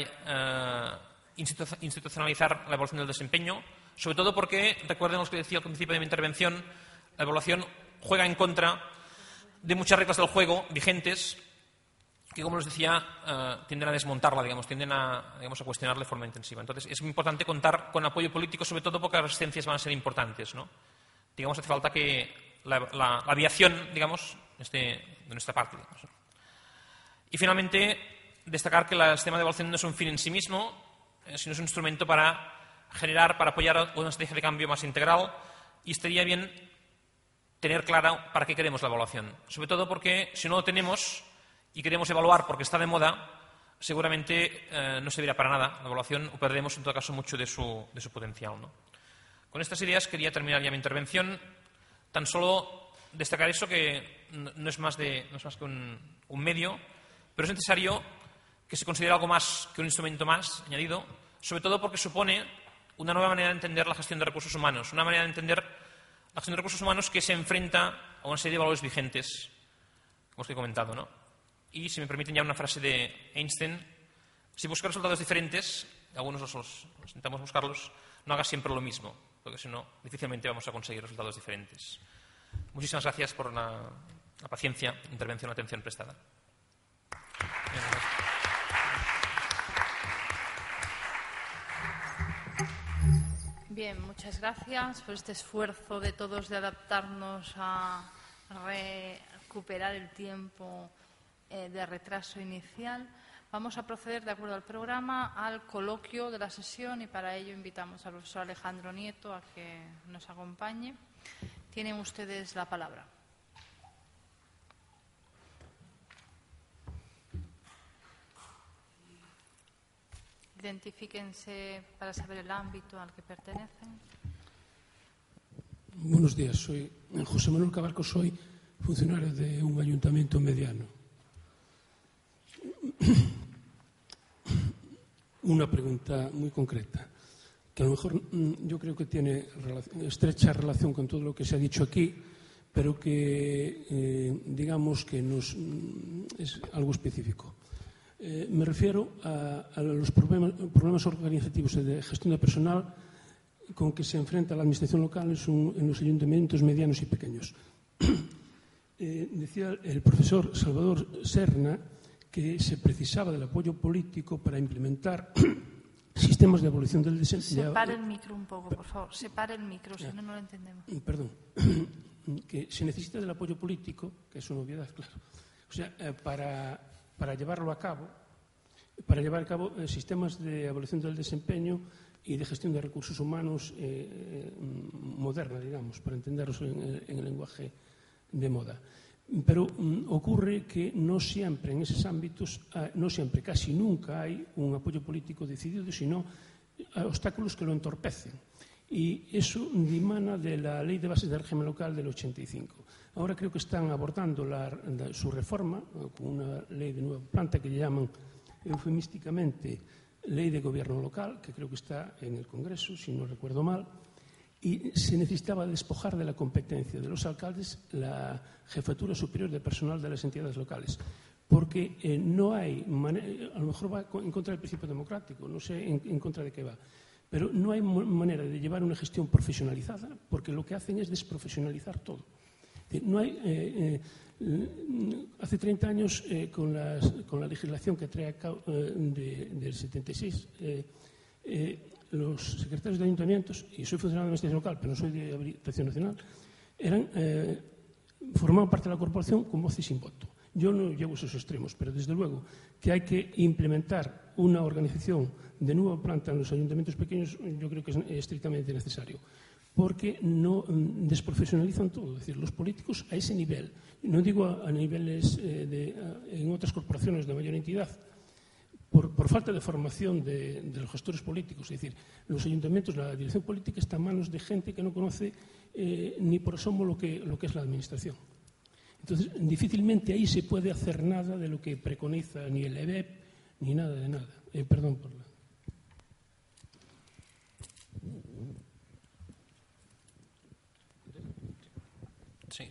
institucionalizar la evaluación del desempeño, sobre todo porque, recuerden lo que decía al principio de mi intervención, la evaluación juega en contra de muchas reglas del juego vigentes que, como les decía, tienden a desmontarla, digamos, tienden a cuestionarla de forma intensiva. Entonces, es muy importante contar con apoyo político, sobre todo porque las resistencias van a ser importantes, ¿no? Digamos, hace falta que la aviación, digamos, esté de nuestra parte, digamos, ¿no? Y, finalmente, destacar que el sistema de evaluación no es un fin en sí mismo, sino es un instrumento para apoyar una estrategia de cambio más integral, y estaría bien tener claro para qué queremos la evaluación. Sobre todo porque, si no lo tenemos y queremos evaluar porque está de moda, seguramente no servirá para nada la evaluación o perderemos, en todo caso, mucho de su potencial, ¿no? Con estas ideas quería terminar ya mi intervención. Tan solo destacar eso, que no es más que un medio, pero es necesario que se considere algo más que un instrumento más añadido, sobre todo porque supone una nueva manera de entender la gestión de recursos humanos, una manera de entender la gestión de recursos humanos que se enfrenta a una serie de valores vigentes, como os he comentado, ¿no? Y, si me permiten ya una frase de Einstein: si buscas resultados diferentes, algunos los intentamos buscarlos, no hagas siempre lo mismo, porque si no, difícilmente vamos a conseguir resultados diferentes. Muchísimas gracias por la paciencia, intervención y atención prestada. Bien, muchas gracias por este esfuerzo de todos de adaptarnos a recuperar el tiempo de retraso inicial. Vamos a proceder, de acuerdo al programa, al coloquio de la sesión y para ello invitamos al profesor Alejandro Nieto a que nos acompañe. Tienen ustedes la palabra. Identifíquense para saber el ámbito al que pertenecen. Buenos días, soy José Manuel Cabarco, soy funcionario de un ayuntamiento mediano. Una pregunta muy concreta, que a lo mejor yo creo que tiene estrecha relación con todo lo que se ha dicho aquí, pero que digamos que es algo específico. Me refiero a los problemas organizativos y de gestión de personal con que se enfrenta la administración local en los ayuntamientos medianos y pequeños. Decía el profesor Salvador Serna que se precisaba del apoyo político para implementar sistemas de abolición del desempleo. Separe el micro un poco, por favor. Separe el micro, si no, no lo entendemos. Perdón. Que se necesita del apoyo político, que es una obviedad, claro. O sea, para llevarlo a cabo, para llevar a cabo sistemas de abolición del desempeño y de gestión de recursos humanos moderna, digamos, para entenderlos en el lenguaje de moda. Pero ocurre que no siempre en esos ámbitos, no siempre, casi nunca hay un apoyo político decidido, sino obstáculos que lo entorpecen. Y eso dimana de la Ley de Bases del Régimen Local del 85. Ahora creo que están abordando su reforma con una ley de nueva planta que llaman eufemísticamente Ley de Gobierno Local, que creo que está en el Congreso, si no recuerdo mal, y se necesitaba despojar de la competencia de los alcaldes la jefatura superior de personal de las entidades locales, porque no hay manera, a lo mejor va en contra del principio democrático, no sé en contra de qué va, pero no hay manera de llevar una gestión profesionalizada, porque lo que hacen es desprofesionalizar todo. No hay, hace 30 años, con la legislación que trae a cabo del 76, los secretarios de ayuntamientos, y soy funcionario de administración local, pero no soy de habilitación nacional, formaban parte de la corporación con voz y sin voto. Yo no llevo esos extremos, pero desde luego que hay que implementar una organización de nueva planta en los ayuntamientos pequeños, yo creo que es estrictamente necesario, porque no desprofesionalizan todo. Es decir, los políticos a ese nivel, no digo a niveles en otras corporaciones de mayor entidad, por falta de formación de los gestores políticos. Es decir, los ayuntamientos, la dirección política está en manos de gente que no conoce ni por asomo lo que es la administración. Entonces, difícilmente ahí se puede hacer nada de lo que preconiza ni el EBEP ni nada de nada. Perdón por la... Sí.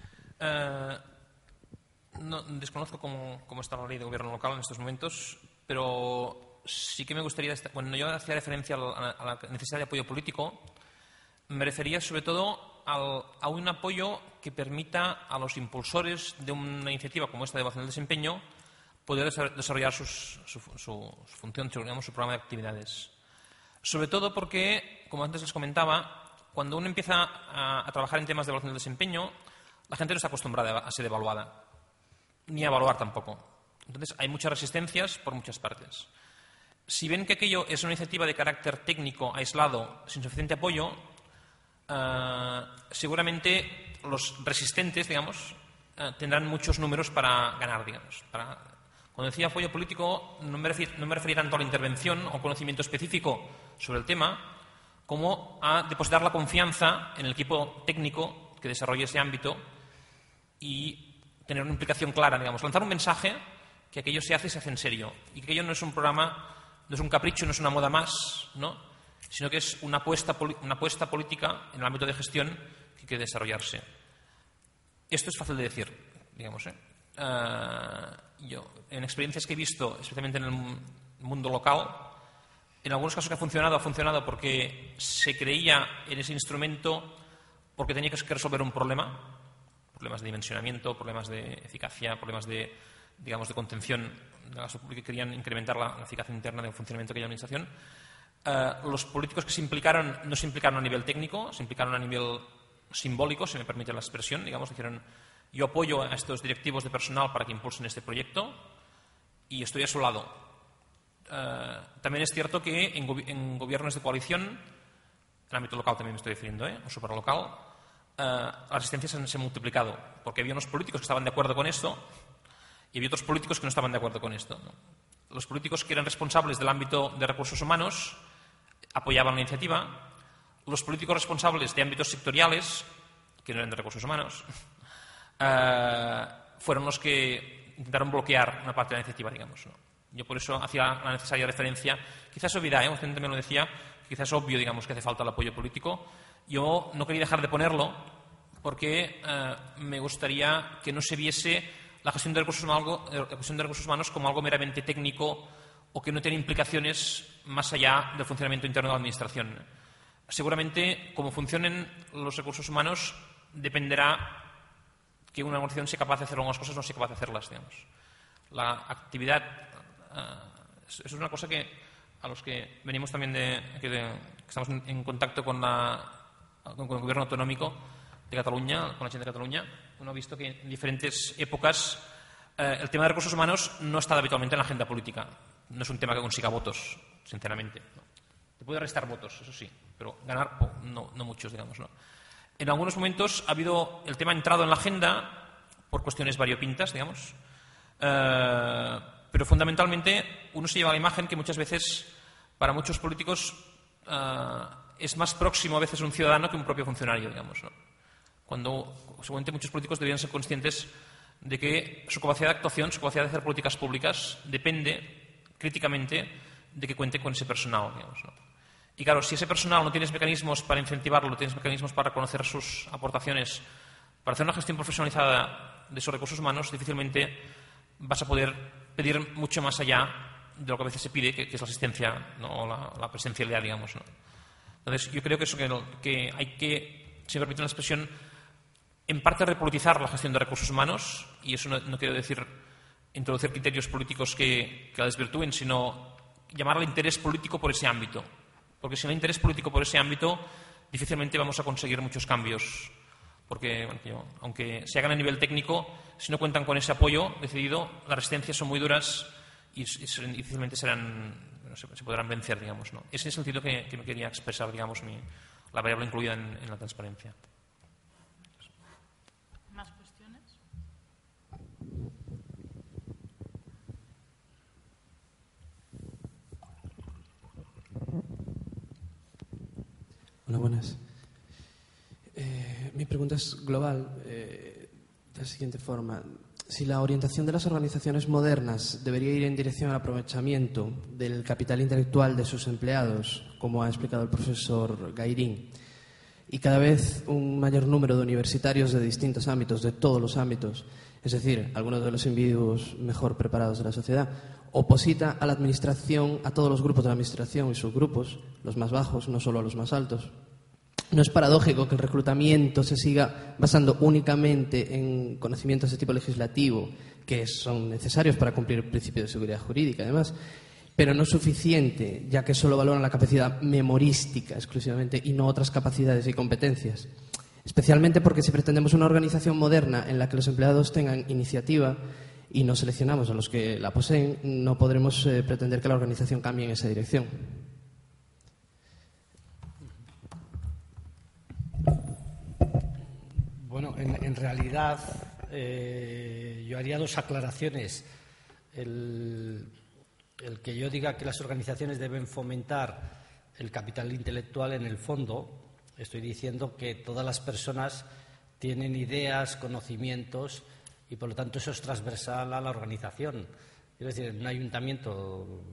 No, desconozco cómo está la ley de gobierno local en estos momentos, pero sí que me gustaría... Bueno, yo hacía referencia a la necesidad de apoyo político. Me refería sobre todo a un apoyo que permita a los impulsores de una iniciativa como esta de evaluación del desempeño poder desarrollar su función, digamos, su programa de actividades. Sobre todo porque, como antes les comentaba, cuando uno empieza a trabajar en temas de evaluación del desempeño, la gente no está acostumbrada a ser evaluada, ni a evaluar tampoco. Entonces, hay muchas resistencias por muchas partes. Si ven que aquello es una iniciativa de carácter técnico, aislado, sin suficiente apoyo, seguramente los resistentes, digamos, tendrán muchos números para ganar, digamos. Cuando decía apoyo político, no me refería tanto a la intervención o conocimiento específico sobre el tema, como a depositar la confianza en el equipo técnico que desarrolle ese ámbito y tener una implicación clara, digamos, lanzar un mensaje que aquello se hace en serio y que aquello no es un programa, no es un capricho, no es una moda más, ¿no?, sino que es una apuesta política en el ámbito de gestión que hay que desarrollarse. Esto es fácil de decir, digamos. Yo, en experiencias que he visto, especialmente en el mundo local, en algunos casos que ha funcionado porque se creía en ese instrumento porque tenía que resolver un problema, problemas de dimensionamiento, problemas de eficacia, problemas de, digamos, de contención de la gasto público, que querían incrementar la eficacia interna del funcionamiento de aquella administración. Los políticos que se implicaron no se implicaron a nivel técnico, se implicaron a nivel simbólico, si me permite la expresión, digamos, dijeron: yo apoyo a estos directivos de personal para que impulsen este proyecto y estoy a su lado. También es cierto que en gobiernos de coalición, en el ámbito local también me estoy refiriendo, o supralocal, las resistencias se han multiplicado, porque había unos políticos que estaban de acuerdo con esto y había otros políticos que no estaban de acuerdo con esto, ¿no? Los políticos que eran responsables del ámbito de recursos humanos apoyaban la iniciativa. Los políticos responsables de ámbitos sectoriales, que no eran de recursos humanos, fueron los que intentaron bloquear una parte de la iniciativa, digamos, ¿no? Yo por eso hacía la necesaria referencia, quizás obviedad, usted también lo decía, quizás es obvio, digamos, que hace falta el apoyo político. Yo no quería dejar de ponerlo porque me gustaría que no se viese la gestión de recursos humanos como algo meramente técnico o que no tiene implicaciones más allá del funcionamiento interno de la Administración. Seguramente, como funcionen los recursos humanos, dependerá que una organización sea capaz de hacer algunas cosas o no sea capaz de hacerlas, digamos. La actividad es una cosa que a los que venimos también que estamos en contacto con el gobierno autonómico de Cataluña, con la gente de Cataluña, uno ha visto que en diferentes épocas el tema de recursos humanos no está habitualmente en la agenda política. No es un tema que consiga votos, sinceramente, ¿no? Te puede restar votos, eso sí, pero ganar no muchos, digamos, ¿no? En algunos momentos el tema ha entrado en la agenda por cuestiones variopintas, digamos, pero fundamentalmente uno se lleva la imagen que muchas veces para muchos políticos es más próximo a veces un ciudadano que un propio funcionario, digamos, ¿no? Cuando seguramente muchos políticos deberían ser conscientes de que su capacidad de actuación, su capacidad de hacer políticas públicas depende críticamente de que cuente con ese personal, digamos, ¿no? Y claro, si ese personal no tienes mecanismos para incentivarlo, no tienes mecanismos para reconocer sus aportaciones, para hacer una gestión profesionalizada de esos recursos humanos, difícilmente vas a poder pedir mucho más allá de lo que a veces se pide, que es la asistencia, ¿no? O la presencialidad, digamos, ¿no? Entonces, yo creo que hay que, si me permiten la expresión, en parte repolitizar la gestión de recursos humanos, y eso no quiero decir introducir criterios políticos que la desvirtúen, sino llamar al interés político por ese ámbito. Porque si no hay interés político por ese ámbito, difícilmente vamos a conseguir muchos cambios. Porque, bueno, aunque se hagan a nivel técnico, si no cuentan con ese apoyo decidido, las resistencias son muy duras y difícilmente se podrán vencer, digamos, ¿no? Es en ese sentido que me quería expresar, digamos, la variable incluida en la transparencia. ¿Más cuestiones? Hola, buenas. Mi pregunta es global, de la siguiente forma. Si la orientación de las organizaciones modernas debería ir en dirección al aprovechamiento del capital intelectual de sus empleados, como ha explicado el profesor Gairín, y cada vez un mayor número de universitarios de distintos ámbitos, de todos los ámbitos, es decir, algunos de los individuos mejor preparados de la sociedad, oposita a la administración, a todos los grupos de la administración y subgrupos, los más bajos, no solo a los más altos. ¿No es paradójico que el reclutamiento se siga basando únicamente en conocimientos de tipo legislativo, que son necesarios para cumplir el principio de seguridad jurídica, además, pero no es suficiente, ya que solo valoran la capacidad memorística exclusivamente y no otras capacidades y competencias? Especialmente porque si pretendemos una organización moderna en la que los empleados tengan iniciativa y no seleccionamos a los que la poseen, no podremos pretender que la organización cambie en esa dirección. Bueno, en realidad yo haría dos aclaraciones. El que yo diga que las organizaciones deben fomentar el capital intelectual, en el fondo estoy diciendo que todas las personas tienen ideas, conocimientos y por lo tanto eso es transversal a la organización. Es decir, en un ayuntamiento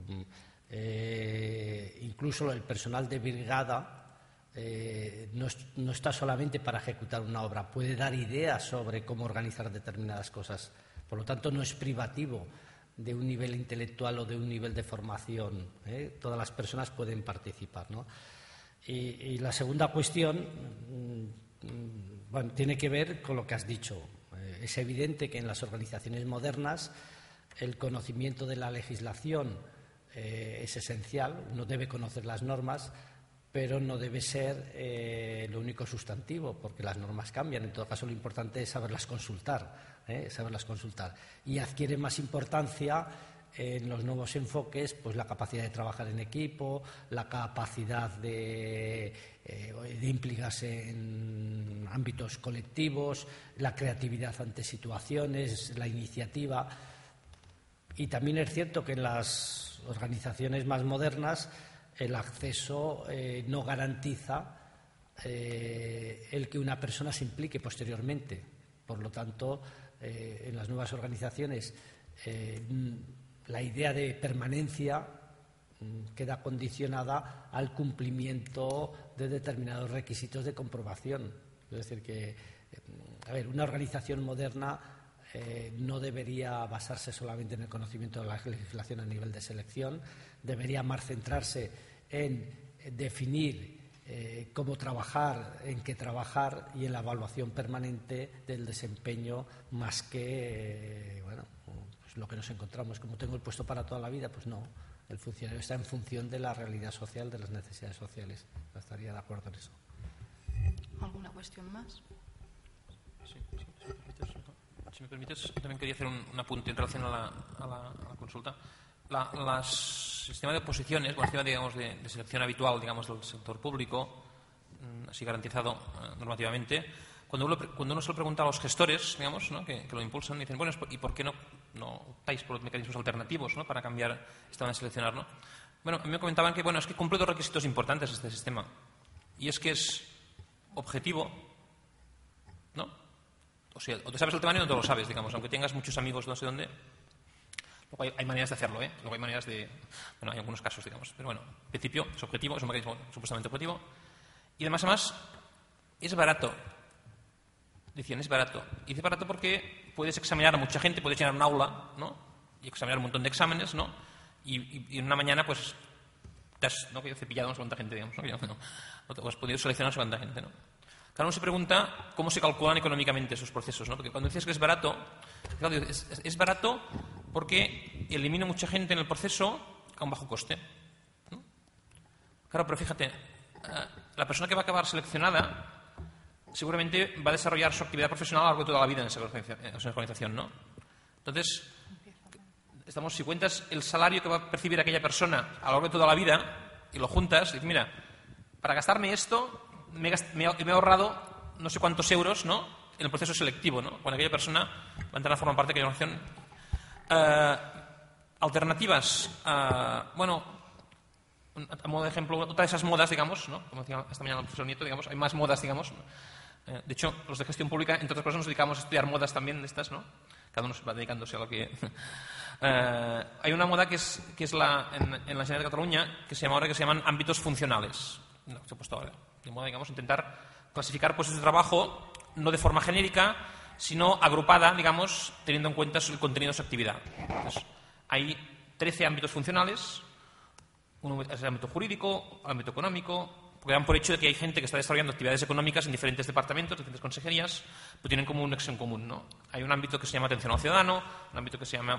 incluso el personal de brigada no está solamente para ejecutar una obra, puede dar ideas sobre cómo organizar determinadas cosas. Por lo tanto, no es privativo de un nivel intelectual o de un nivel de formación. Todas las personas pueden participar, ¿no? Y la segunda cuestión bueno, tiene que ver con lo que has dicho. Es evidente que en las organizaciones modernas el conocimiento de la legislación es esencial. Uno debe conocer las normas, pero no debe ser lo único sustantivo, porque las normas cambian. En todo caso, lo importante es saberlas consultar, y adquiere más importancia en los nuevos enfoques, pues la capacidad de trabajar en equipo, la capacidad de implicarse en ámbitos colectivos, la creatividad ante situaciones, la iniciativa. Y también es cierto que en las organizaciones más modernas el acceso no garantiza el que una persona se implique posteriormente. Por lo tanto, en las nuevas organizaciones la idea de permanencia queda condicionada al cumplimiento de determinados requisitos de comprobación. Es decir, que una organización moderna no debería basarse solamente en el conocimiento de la legislación a nivel de selección, debería más centrarse en definir cómo trabajar, en qué trabajar y en la evaluación permanente del desempeño, más que pues lo que nos encontramos. Como tengo el puesto para toda la vida, pues no. El funcionario está en función de la realidad social, de las necesidades sociales. Estaría de acuerdo en eso. ¿Alguna cuestión más? Si me permites, también quería hacer un apunte en relación a la consulta. El sistema de oposiciones, el sistema de selección habitual, digamos, del sector público, así garantizado normativamente, cuando uno se lo pregunta a los gestores, digamos, ¿no? que lo impulsan, dicen, bueno, ¿y por qué no optáis por mecanismos alternativos, ¿no? para cambiar esta manera de seleccionar? ¿no? Bueno, a mí me comentaban que es que cumple dos requisitos importantes este sistema, y es que es objetivo, ¿no? O sea, o te sabes el temario o no te lo sabes, digamos, aunque tengas muchos amigos no sé dónde. Luego hay maneras de hacerlo, Luego hay maneras de... Bueno, hay algunos casos, digamos. Pero bueno, en principio es objetivo, es un mecanismo supuestamente objetivo. Y además, es barato. Decían, es barato. Y es barato porque puedes examinar a mucha gente, puedes llenar un aula, ¿no? Y examinar un montón de exámenes, ¿no? Y en una mañana, pues, te has cepillado no sé cuánta gente, digamos, ¿no? O has podido seleccionar no sé cuánta gente, ¿no? Cada uno se pregunta cómo se calculan económicamente esos procesos, ¿no? Porque cuando dices que es barato, claro, es barato porque elimina mucha gente en el proceso a un bajo coste, ¿no? Claro, pero fíjate, la persona que va a acabar seleccionada seguramente va a desarrollar su actividad profesional a lo largo de toda la vida en esa organización, ¿no? Entonces, si cuentas el salario que va a percibir aquella persona a lo largo de toda la vida y lo juntas, dices, mira, para gastarme esto me he ahorrado no sé cuántos euros, ¿no? En el proceso selectivo, ¿no? Cuando aquella persona va a entrar a formar parte de aquella organización. Alternativas, a modo de ejemplo, otra de esas modas, digamos, ¿no? Como decía esta mañana el profesor Nieto, digamos, hay más modas, digamos. De hecho, los de gestión pública, entre otras cosas, nos dedicamos a estudiar modas también de estas, ¿no? Cada uno va dedicándose a lo que... hay una moda que es en la Generalitat de Cataluña que se llaman ámbitos funcionales. No, se ha puesto ahora. De moda, digamos, intentar clasificar puestos de trabajo no de forma genérica, sino agrupada, digamos, teniendo en cuenta el contenido de su actividad. Entonces, hay 13 ámbitos funcionales. Uno es el ámbito jurídico, el ámbito económico, porque dan por hecho de que hay gente que está desarrollando actividades económicas en diferentes departamentos, diferentes consejerías, pero tienen como un nexo en común, ¿no? Hay un ámbito que se llama atención al ciudadano, un ámbito que se llama,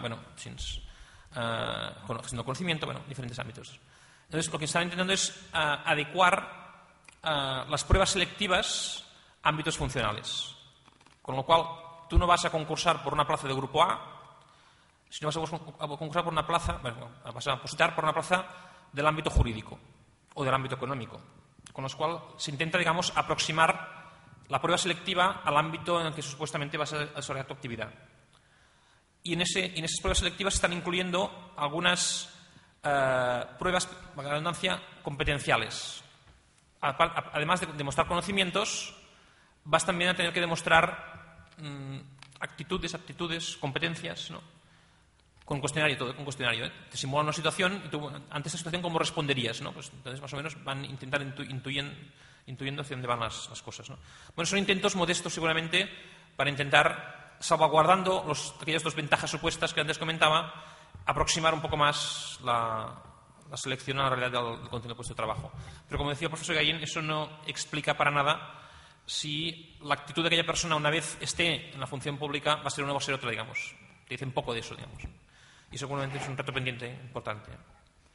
gestión de conocimiento, diferentes ámbitos. Entonces, lo que están intentando es adecuar las pruebas selectivas a ámbitos funcionales. Con lo cual, tú no vas a concursar por una plaza de grupo A, sino vas a concursar por una plaza, vas a positar por una plaza del ámbito jurídico o del ámbito económico. Con lo cual, se intenta, digamos, aproximar la prueba selectiva al ámbito en el que supuestamente vas a desarrollar tu actividad. Y en esas pruebas selectivas se están incluyendo algunas pruebas, para la redundancia, competenciales. Además de demostrar conocimientos, vas también a tener que demostrar actitudes, aptitudes, competencias, ¿no? Con cuestionario, todo con cuestionario. Te simulan una situación y tú, ante esa situación, ¿cómo responderías? ¿no? Pues entonces, más o menos, van a intentar intuyendo hacia dónde van las cosas, ¿no? Bueno, son intentos modestos, seguramente, para intentar, salvaguardando aquellas dos ventajas supuestas que antes comentaba, aproximar un poco más la selección a la realidad del contenido del puesto de trabajo. Pero, como decía el profesor Gallén, eso no explica para nada si la actitud de aquella persona, una vez esté en la función pública, va a ser una o va a ser otra, digamos. Te dicen poco de eso, digamos. Y seguramente es un reto pendiente importante.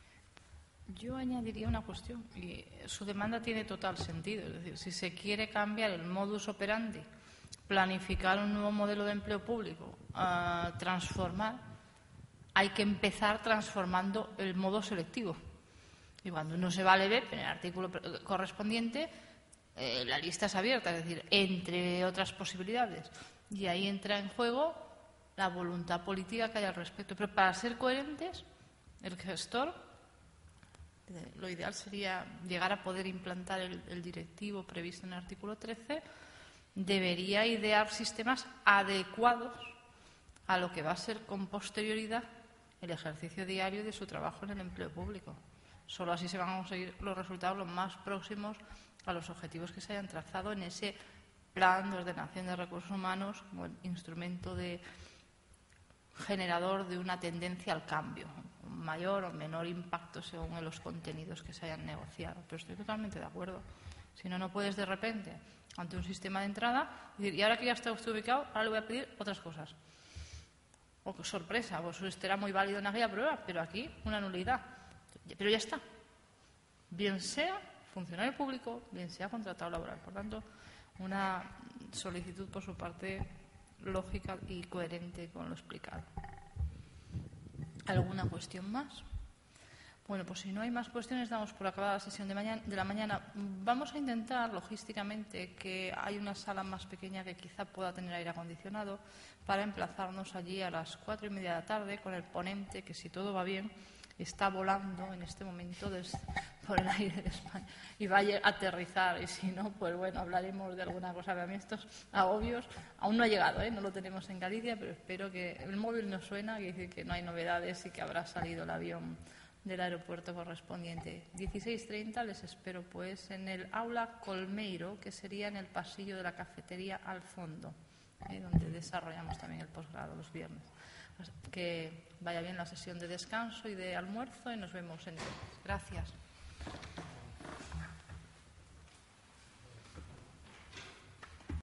Yo añadiría una cuestión, y su demanda tiene total sentido. Es decir, si se quiere cambiar el modus operandi, planificar un nuevo modelo de empleo público, transformar, hay que empezar transformando el modo selectivo. Y cuando uno se va a leer en el artículo correspondiente, la lista es abierta, es decir, entre otras posibilidades. Y ahí entra en juego la voluntad política que hay al respecto. Pero para ser coherentes, el gestor, lo ideal sería llegar a poder implantar el directivo previsto en el artículo 13, debería idear sistemas adecuados a lo que va a ser con posterioridad el ejercicio diario de su trabajo en el empleo público. Solo así se van a conseguir los resultados los más próximos a los objetivos que se hayan trazado en ese plan de ordenación de recursos humanos como el instrumento generador de una tendencia al cambio, un mayor o menor impacto según los contenidos que se hayan negociado. Pero estoy totalmente de acuerdo. Si no, no puedes de repente, ante un sistema de entrada, decir, y ahora que ya está usted ubicado, ahora le voy a pedir otras cosas. O que sorpresa, pues esto era muy válido en aquella prueba, pero aquí una nulidad. Pero ya está. Bien sea funcionario público, bien sea contratado laboral. Por tanto, una solicitud por su parte lógica y coherente con lo explicado. ¿Alguna cuestión más? Bueno, pues si no hay más cuestiones, damos por acabada la sesión de la mañana. Vamos a intentar, logísticamente, que hay una sala más pequeña que quizá pueda tener aire acondicionado para emplazarnos allí a las 4:30 de la tarde con el ponente, que si todo va bien, está volando en este momento por el aire de España y va a aterrizar. Y si no, pues bueno, hablaremos de alguna cosa. A mí estos agobios aún no ha llegado, no lo tenemos en Galicia, pero espero que el móvil no suena, que dice que no hay novedades y que habrá salido el avión del aeropuerto correspondiente. 16:30 les espero pues en el aula Colmeiro, que sería en el pasillo de la cafetería al fondo, donde desarrollamos también el posgrado los viernes. Que vaya bien la sesión de descanso y de almuerzo y nos vemos entonces. Gracias.